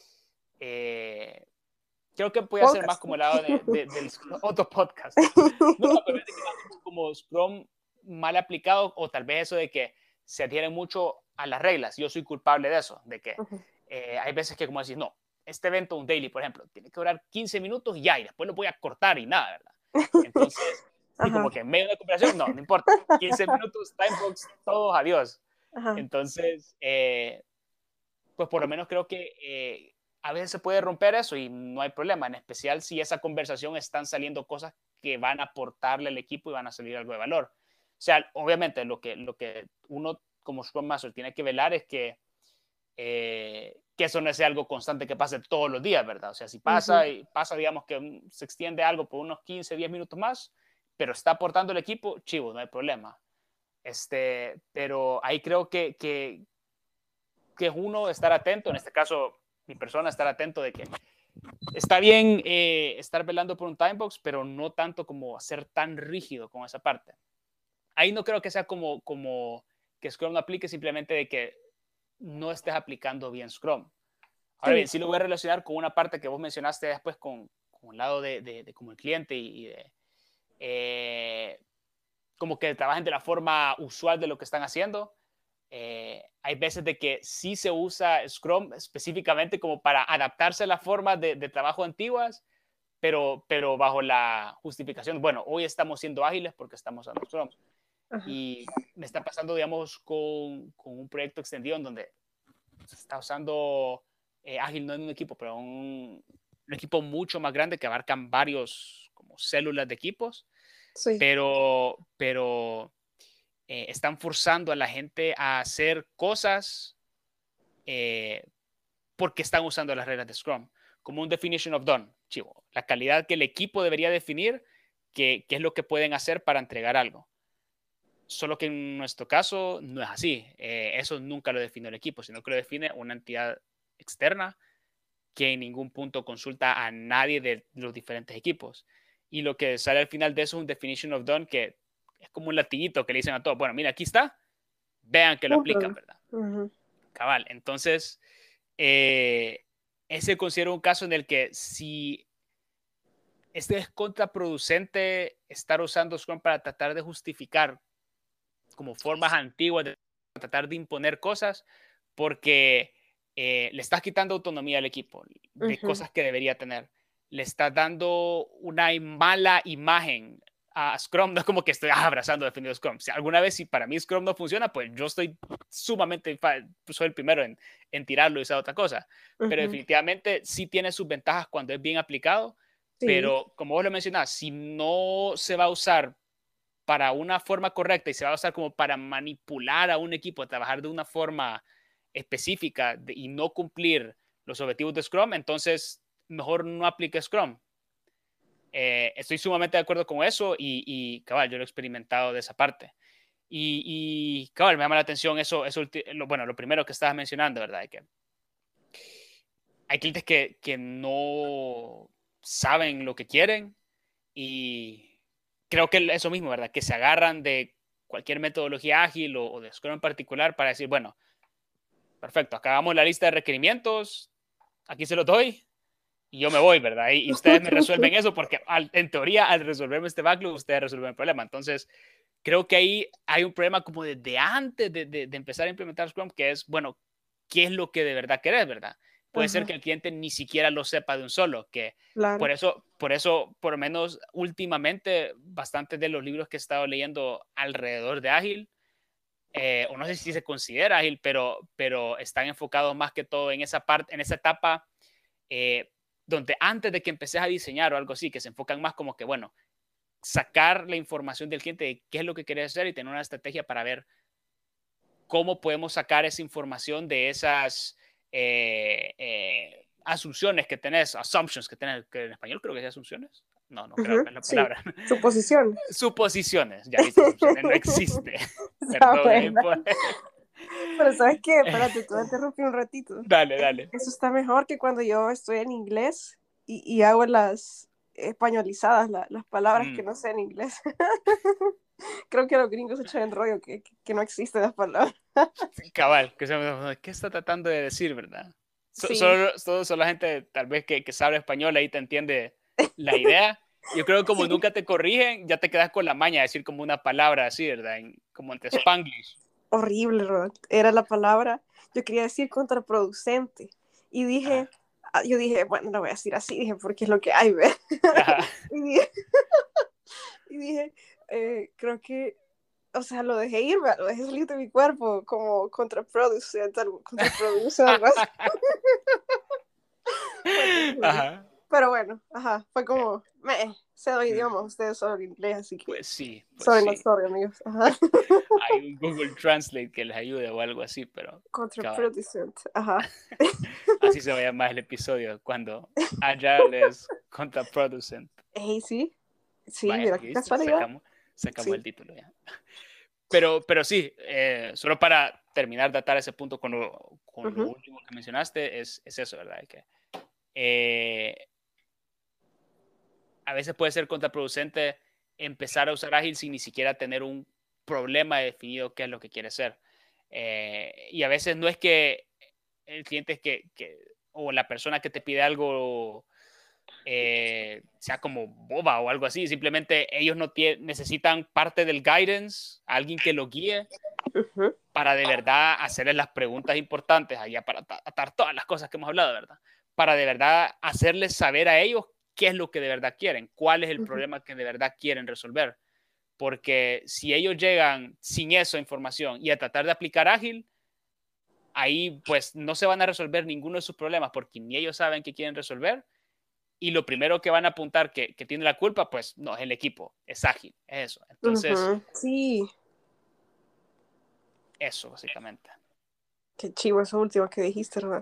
creo que puede ser más Podcast. como el lado del otro podcast. No, pero es que más como Scrum mal aplicado o tal vez eso de que se adhieren mucho a las reglas. Yo soy culpable de eso, de que hay veces que como decís, no, este evento, un daily, por ejemplo, tiene que durar 15 minutos y ya, y después lo voy a cortar y nada, ¿verdad? Entonces, sí, como que en medio de la conversación, no, no importa, 15 minutos, timebox, todos, adiós. Ajá. Entonces, pues por lo menos creo que a veces se puede romper eso y no hay problema, en especial si esa conversación están saliendo cosas que van a aportarle al equipo y van a salir algo de valor. O sea, obviamente lo que uno como Scrum Master tiene que velar es que eso no sea algo constante que pase todos los días, ¿verdad? O sea, si pasa y pasa, digamos que se extiende algo por unos 15, 10 minutos más, pero está aportando el equipo, chivo, no hay problema. Pero ahí creo que es uno estar atento, en este caso mi persona estar atento de que está bien estar velando por un timebox, pero no tanto como ser tan rígido con esa parte. Ahí no creo que sea como que Scrum no aplique, simplemente de que no estés aplicando bien Scrum. Ahora Sí. bien, sí lo voy a relacionar con una parte que vos mencionaste después con el lado de como el cliente y de como que trabajen de la forma usual de lo que están haciendo. Hay veces de que sí se usa Scrum específicamente como para adaptarse a las formas de trabajo antiguas, pero bajo la justificación, bueno, hoy estamos siendo ágiles porque estamos usando Scrum. Ajá. Y me está pasando, digamos, con un proyecto extendido en donde se está usando ágil no en un equipo, pero un equipo mucho más grande que abarcan varios como células de equipos, Sí. pero están forzando a la gente a hacer cosas porque están usando las reglas de Scrum, como un definition of done, chivo, la calidad que el equipo debería definir, qué es lo que pueden hacer para entregar algo. Solo que en nuestro caso no es así. Eso nunca lo define el equipo, sino que lo define una entidad externa que en ningún punto consulta a nadie de los diferentes equipos. Y lo que sale al final de eso es un definition of done que es como un latiguito que le dicen a todos, bueno, mira, aquí está, vean que lo aplican, ¿verdad? Cabal. Entonces, ese considero un caso en el que si este es contraproducente estar usando Scrum para tratar de justificar como formas antiguas de tratar de imponer cosas, porque le estás quitando autonomía al equipo de cosas que debería tener. Le estás dando una mala imagen a Scrum. No es como que estoy abrazando defendiendo Scrum. Si alguna vez si para mí Scrum no funciona, pues yo estoy sumamente, soy el primero en tirarlo y esa otra cosa. Pero definitivamente sí tiene sus ventajas cuando es bien aplicado. Sí. Pero como vos lo mencionás, si no se va a usar para una forma correcta y se va a usar como para manipular a un equipo a trabajar de una forma específica y no cumplir los objetivos de Scrum, entonces mejor no aplique Scrum. Estoy sumamente de acuerdo con eso y cabal, yo lo he experimentado de esa parte. Y cabal, me llama la atención eso bueno, lo primero que estabas mencionando, ¿verdad? De que hay clientes que no saben lo que quieren y creo que eso mismo, ¿verdad? Que se agarran de cualquier metodología ágil o de Scrum en particular para decir, bueno, perfecto, acabamos la lista de requerimientos, aquí se los doy y yo me voy, ¿verdad? Y ustedes me resuelven eso porque en teoría al resolverme este backlog, ustedes resuelven el problema. Entonces, creo que ahí hay un problema como desde antes de empezar a implementar Scrum, que es, bueno, ¿qué es lo que de verdad querés, verdad? puede ser Ajá, que el cliente ni siquiera lo sepa de un solo, que claro. por lo menos últimamente, bastantes de los libros que he estado leyendo alrededor de Ágil, o no sé si se considera ágil, pero están enfocados más que todo en esa parte, en esa etapa eh, donde antes de que empeces a diseñar o algo así, que se enfocan más como que, bueno, sacar la información del cliente de qué es lo que quieres hacer y tener una estrategia para ver cómo podemos sacar esa información de esas asunciones que tenés, assumptions que tenés, que en español creo que es asunciones. No, no creo Ujú, que es la sí, palabra. suposiciones. Suposiciones, ya viste, asunciones no existe. Está Perdón ahí buena. por... Pero ¿sabes qué? Espérate, te voy a interrumpir un ratito. Dale, dale. Eso está mejor que cuando yo estoy en inglés y hago las españolizadas, las palabras que Mm, no sé en inglés. Creo que los gringos se echan el rollo que no existen las palabras. cabal, ¿qué está tratando de decir, verdad? Sí, Solo la gente tal vez que sabe español ahí te entiende la idea. Yo creo que como sí. nunca te corrigen, ya te quedas con la maña de decir como una palabra así, ¿verdad? Como ante Spanglish. Horrible, Rod. Era la palabra, yo quería decir contraproducente. Y Ajá. dije, yo dije, bueno, lo voy a decir así, dije, porque es lo que hay, ¿ve? Ajá. Y dije, y dije creo que, o sea, lo dejé ir, lo dejé salir de mi cuerpo como contraproducente, contraproduce algo así. Fue terrible. Ajá. Pero bueno, ajá, fue como, sé dos Mm, idiomas, ustedes solo inglés, así que, pues sí, pues sorry, not sí. sorry, amigos. Ajá. Hay un Google Translate que les ayude o algo así, pero cabal. Contraproducente, ajá. Así se va a llamar el episodio cuando Agile es contraproducente. Hey, sí, sí, Vaya, mira qué ¿viste? casualidad. Sacamos Sí. el título ya. Pero sí, solo para terminar de atar ese punto con lo Ujú, último que mencionaste, es eso, ¿verdad? Que eh, a veces puede ser contraproducente empezar a usar ágil sin ni siquiera tener un problema definido qué es lo que quiere hacer. Y a veces no es que el cliente es o la persona que te pide algo sea como boba o algo así. Simplemente ellos no necesitan parte del guidance, alguien que lo guíe ujú, para de verdad hacerles las preguntas importantes, allá para atar todas las cosas que hemos hablado, ¿verdad? Para de verdad hacerles saber a ellos qué es lo que de verdad quieren, cuál es el ujú, problema que de verdad quieren resolver. Porque si ellos llegan sin esa información y a tratar de aplicar ágil, ahí pues no se van a resolver ninguno de sus problemas porque ni ellos saben qué quieren resolver y lo primero que van a apuntar que tiene la culpa, pues no, es el equipo, es ágil, es eso. Entonces, ujú. Sí, eso básicamente. qué chivo eso último que dijiste, ¿verdad?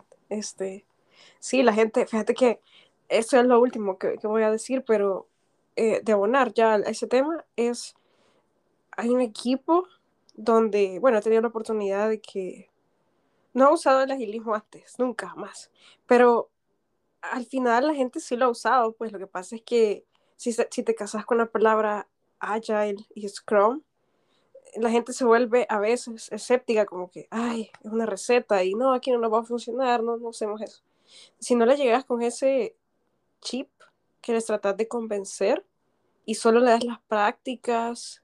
Sí, la gente, fíjate que eso es lo último que voy a decir, pero de abonar ya a ese tema es, hay un equipo donde, bueno, he tenido la oportunidad de que no he usado el agilismo antes, nunca más, pero al final la gente sí lo ha usado, pues lo que pasa es que si te casas con la palabra agile y scrum, la gente se vuelve a veces escéptica, como que, ay, es una receta y no, aquí no nos va a funcionar, no, no hacemos eso. Si no le llegas con ese chip que les tratas de convencer y solo le das las prácticas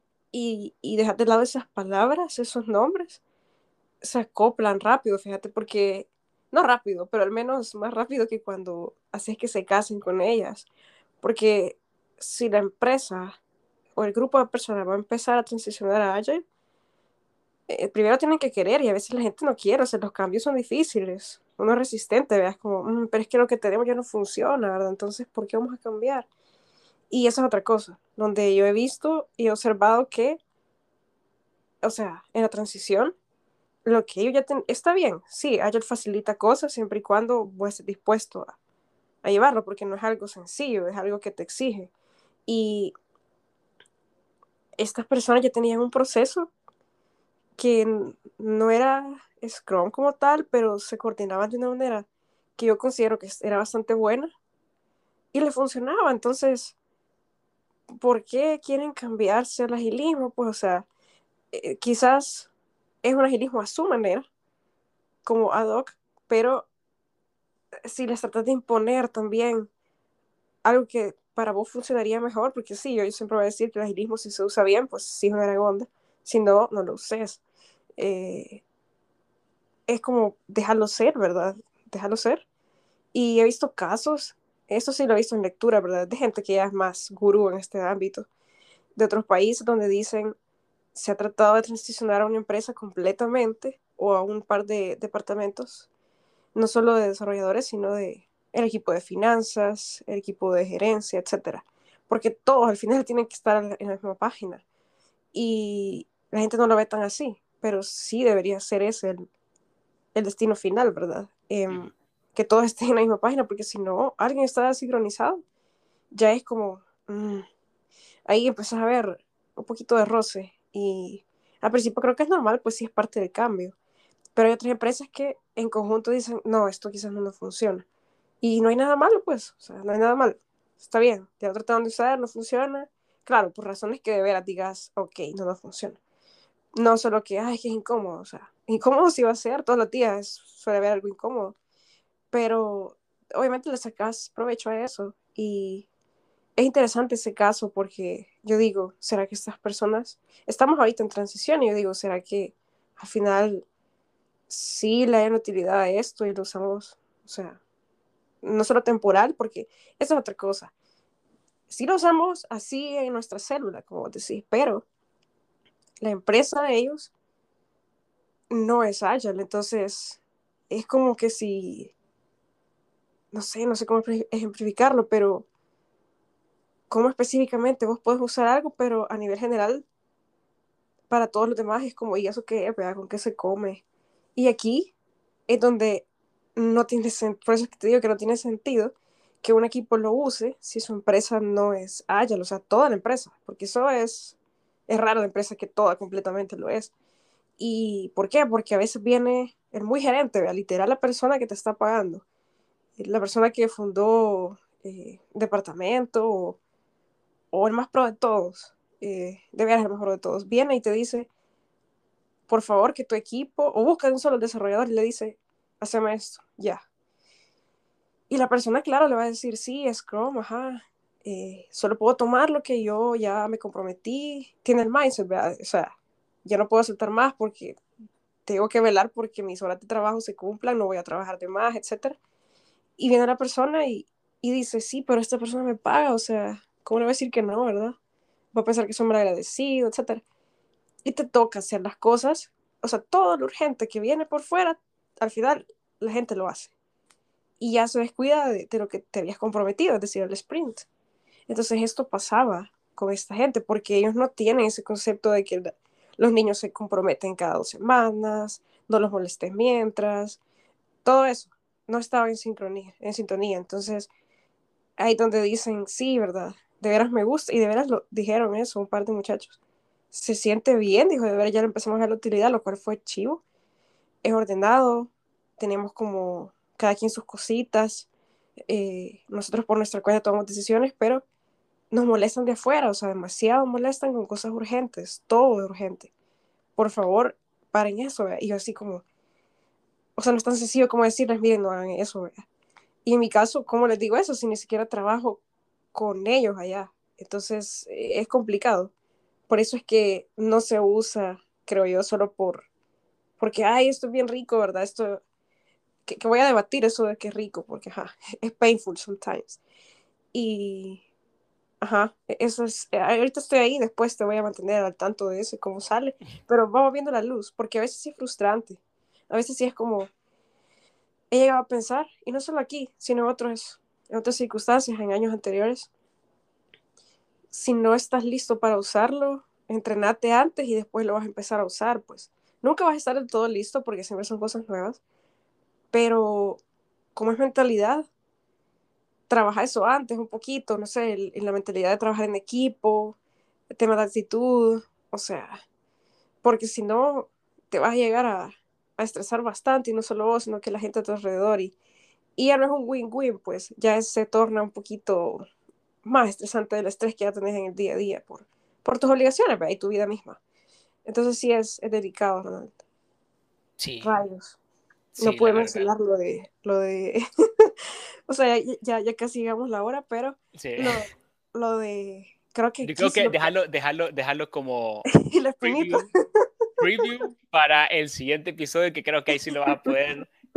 y dejas de lado esas palabras, esos nombres, se acoplan rápido, fíjate, porque, no rápido, pero al menos más rápido que cuando haces que se casen con ellas. Porque si la empresa o el grupo de personas va a empezar a transicionar a Agile, primero tienen que querer y a veces la gente no quiere, o sea, los cambios son difíciles. Uno es resistente, veas como, pero es que lo que tenemos ya no funciona, ¿verdad? Entonces, ¿por qué vamos a cambiar? Y esa es otra cosa, donde yo he visto y he observado que, o sea, en la transición, lo que ellos está bien, sí, Agile facilita cosas siempre y cuando vos estés dispuesto a llevarlo, porque no es algo sencillo, es algo que te exige. Y estas personas ya tenían un proceso que no era Scrum como tal, pero se coordinaban de una manera que yo considero que era bastante buena y le funcionaba. Entonces, ¿por qué quieren cambiarse al agilismo? Pues, o sea, quizás es un agilismo a su manera, como ad hoc, pero si les tratas de imponer también algo que para vos funcionaría mejor, porque sí, yo siempre voy a decir que el agilismo si se usa bien, pues sí es una gran onda, si no, no lo uses. Eh, es como dejarlo ser, ¿verdad? déjalo ser. Y he visto casos, eso sí lo he visto en lectura, ¿verdad? De gente que ya es más gurú en este ámbito, de otros países donde dicen se ha tratado de transicionar a una empresa completamente o a un par de departamentos, no solo de desarrolladores, sino de el equipo de finanzas, el equipo de gerencia, etcétera. Porque todos al final tienen que estar en la misma página. Y la gente no lo ve tan así, pero sí debería ser ese el destino final, ¿verdad? Ujú. Que todos estén en la misma página, porque si no, alguien está sincronizado, ya es como, ahí empezás a ver un poquito de roce. Y al principio creo que es normal, pues sí es parte del cambio. Pero hay otras empresas que en conjunto dicen, no, esto quizás no nos funciona. Y no hay nada malo, pues, o sea, no hay nada malo. Está bien, ya lo trataron de usar, no funciona. Claro, por razones que de veras digas, ok, no nos funciona. No solo que, ay, que es incómodo, o sea, incómodo sí va a ser, todos los días suele haber algo incómodo, pero obviamente le sacas provecho a eso. Y es interesante ese caso porque yo digo, ¿será que estas personas, estamos ahorita en transición y yo digo, ¿será que al final sí le hayan utilidad a esto y lo usamos, o sea, no solo temporal, porque eso es otra cosa. Sí lo usamos así en nuestra célula, como decís, pero la empresa de ellos no es Agile, entonces es como que si, no sé cómo ejemplificarlo, pero cómo específicamente vos podés usar algo, pero a nivel general, para todos los demás es como, ¿y eso qué es, verdad? ¿Con qué se come? Y aquí es donde no tiene sentido, por eso es que te digo que no tiene sentido que un equipo lo use si su empresa no es Agile, o sea, toda la empresa, porque eso es raro la empresa que toda completamente lo es. ¿Y por qué? Porque a veces viene el muy gerente, ¿vea? Literal la persona que te está pagando, la persona que fundó departamento o el más pro de todos, de veras el mejor de todos, viene y te dice, por favor, que tu equipo, o busca un solo desarrollador y le dice, haceme esto, ya. Y la persona, claro, le va a decir, sí, Scrum, ajá, solo puedo tomar lo que yo ya me comprometí, tiene el mindset, ¿verdad? O sea, ya no puedo aceptar más porque tengo que velar porque mis horas de trabajo se cumplan, no voy a trabajar de más, etcétera. Y viene la persona y dice, sí, pero esta persona me paga, o sea, ¿cómo le voy a decir que no, verdad? Va a pensar que soy mal agradecido, etcétera. Y te toca hacer las cosas, o sea, todo lo urgente que viene por fuera, al final la gente lo hace. Y ya se descuida de lo que te habías comprometido, es decir, el sprint. Entonces esto pasaba con esta gente, porque ellos no tienen ese concepto de que los niños se comprometen cada 2 semanas, no los molestes mientras, todo eso no estaba en sincronía, en sintonía. Entonces ahí donde dicen, sí, ¿verdad? De veras me gusta, y de veras lo dijeron eso, un par de muchachos. Se siente bien, dijo, de veras ya le empezamos a dar la utilidad, lo cual fue chivo. Es ordenado, tenemos como cada quien sus cositas, nosotros por nuestra cuenta tomamos decisiones, pero nos molestan de afuera, o sea, demasiado molestan con cosas urgentes, todo es urgente. Por favor, paren eso, ¿verdad? Y yo así como, o sea, no es tan sencillo como decirles, miren, no hagan eso, ¿verdad? Y en mi caso, ¿cómo les digo eso si ni siquiera trabajo con ellos allá? Entonces, es complicado. Por eso es que no se usa, creo yo, solo porque, ay, esto es bien rico, ¿verdad? Esto, que voy a debatir eso de que es rico, porque, ajá, es painful sometimes. Y, ajá, eso es, ahorita estoy ahí, después te voy a mantener al tanto de eso y cómo sale, pero vamos viendo la luz, porque a veces sí es frustrante. A veces sí es como, he llegado a pensar, y no solo aquí, sino en otras circunstancias, en años anteriores, si no estás listo para usarlo, entrenate antes y después lo vas a empezar a usar, pues nunca vas a estar del todo listo porque siempre son cosas nuevas, pero como es mentalidad, trabaja eso antes un poquito, no sé, la mentalidad de trabajar en equipo, el tema de actitud, o sea, porque si no, te vas a llegar a estresar bastante y no solo vos, sino que la gente a tu alrededor y ya no es un win-win, pues ya se torna un poquito más estresante del estrés que ya tenés en el día a día por tus obligaciones, ¿verdad? Y tu vida misma. Entonces sí es delicado, Ronald. Sí, Rayos. No sí, pude la verdad. mencionar lo de, o sea, ya casi llegamos la hora, pero Sí. lo de, creo que Yo aquí creo sí que lo puedo, dejarlo como la espinita. preview, preview para el siguiente episodio, que creo que ahí sí lo vas a poder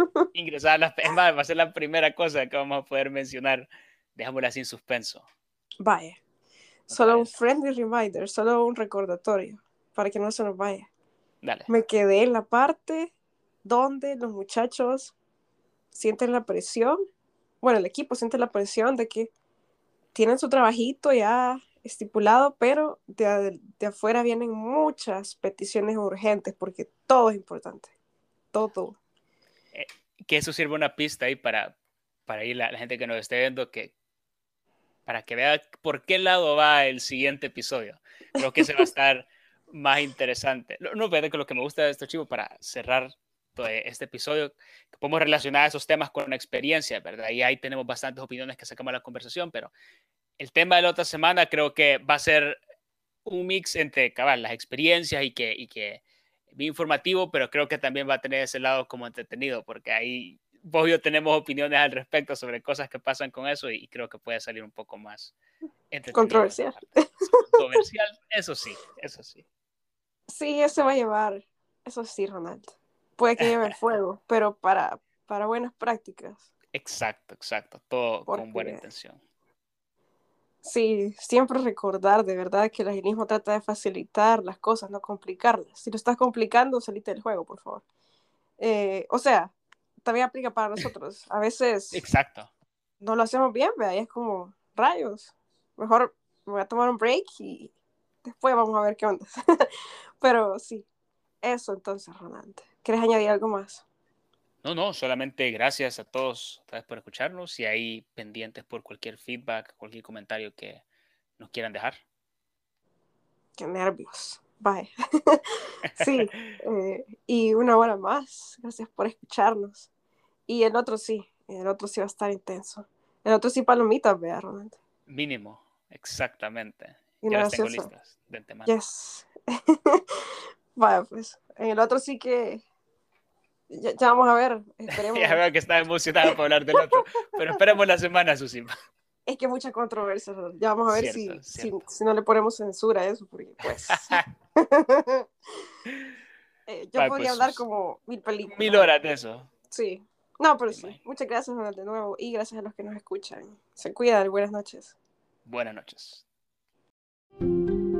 ingresar a las... Es más, va a ser la primera cosa que vamos a poder mencionar. Dejémosla sin suspenso. Vaya. ¿Me Solo un parece? friendly reminder, solo un recordatorio para que no se nos vaya. Dale. Me quedé en la parte donde los muchachos sienten la presión, bueno, el equipo siente la presión de que tienen su trabajito ya estipulado, pero de afuera vienen muchas peticiones urgentes porque todo es importante, todo. Eh, que eso sirva una pista ahí para ir la gente que nos esté viendo, para que vea por qué lado va el siguiente episodio. Creo que ese va a estar más interesante. No, fíjate que lo que me gusta de este archivo para cerrar todo este episodio, que podemos relacionar esos temas con la experiencia, ¿verdad? Y ahí tenemos bastantes opiniones que sacamos de la conversación, pero el tema de la otra semana creo que va a ser un mix entre cabal, las experiencias y que bien informativo, pero creo que también va a tener ese lado como entretenido, porque ahí vos y yo tenemos opiniones al respecto sobre cosas que pasan con eso y creo que puede salir un poco más entretenido esa Controversial. parte. Controversial, eso sí, eso sí. Sí, ese va a llevar, eso sí, Ronaldo. Puede que lleve fuego, pero para buenas prácticas. Exacto, exacto, todo con buena Porque intención. sí, siempre recordar de verdad que el agilismo trata de facilitar las cosas, no complicarlas. Si lo estás complicando, salite del juego, por favor. O sea, también aplica para nosotros. A veces Exacto. no lo hacemos bien, ¿vea? Y es como, rayos, mejor me voy a tomar un break y después vamos a ver qué onda. Pero sí, eso entonces, Ronaldo. ¿Quieres añadir algo más? No, solamente gracias a todos otra vez por escucharnos y ahí pendientes por cualquier feedback, cualquier comentario que nos quieran dejar. Qué nervios. Bye. Sí, y una hora más. Gracias por escucharnos. Y el otro sí va a estar intenso. El otro sí palomitas, vea, Ronaldo. Mínimo, exactamente. Y Ya no las tengo gracioso. listas de antemano. Yes. Vaya, pues. En el otro sí que ya vamos a ver. Ya Esperemos. veo que está emocionada por hablar del otro, pero esperemos la semana, Susi. Es que mucha controversia, Ronaldo. Ya vamos a ver Cierto, cierto. si no le ponemos censura a eso, porque pues. Yo Vale, podría pues hablar Sus, como 1000 1000 películas ahí. horas de eso, Sí. No, pero me sí. imagino. Muchas gracias, Ronald, de nuevo. Y gracias a los que nos escuchan. Se cuidan. Buenas noches. Buenas noches.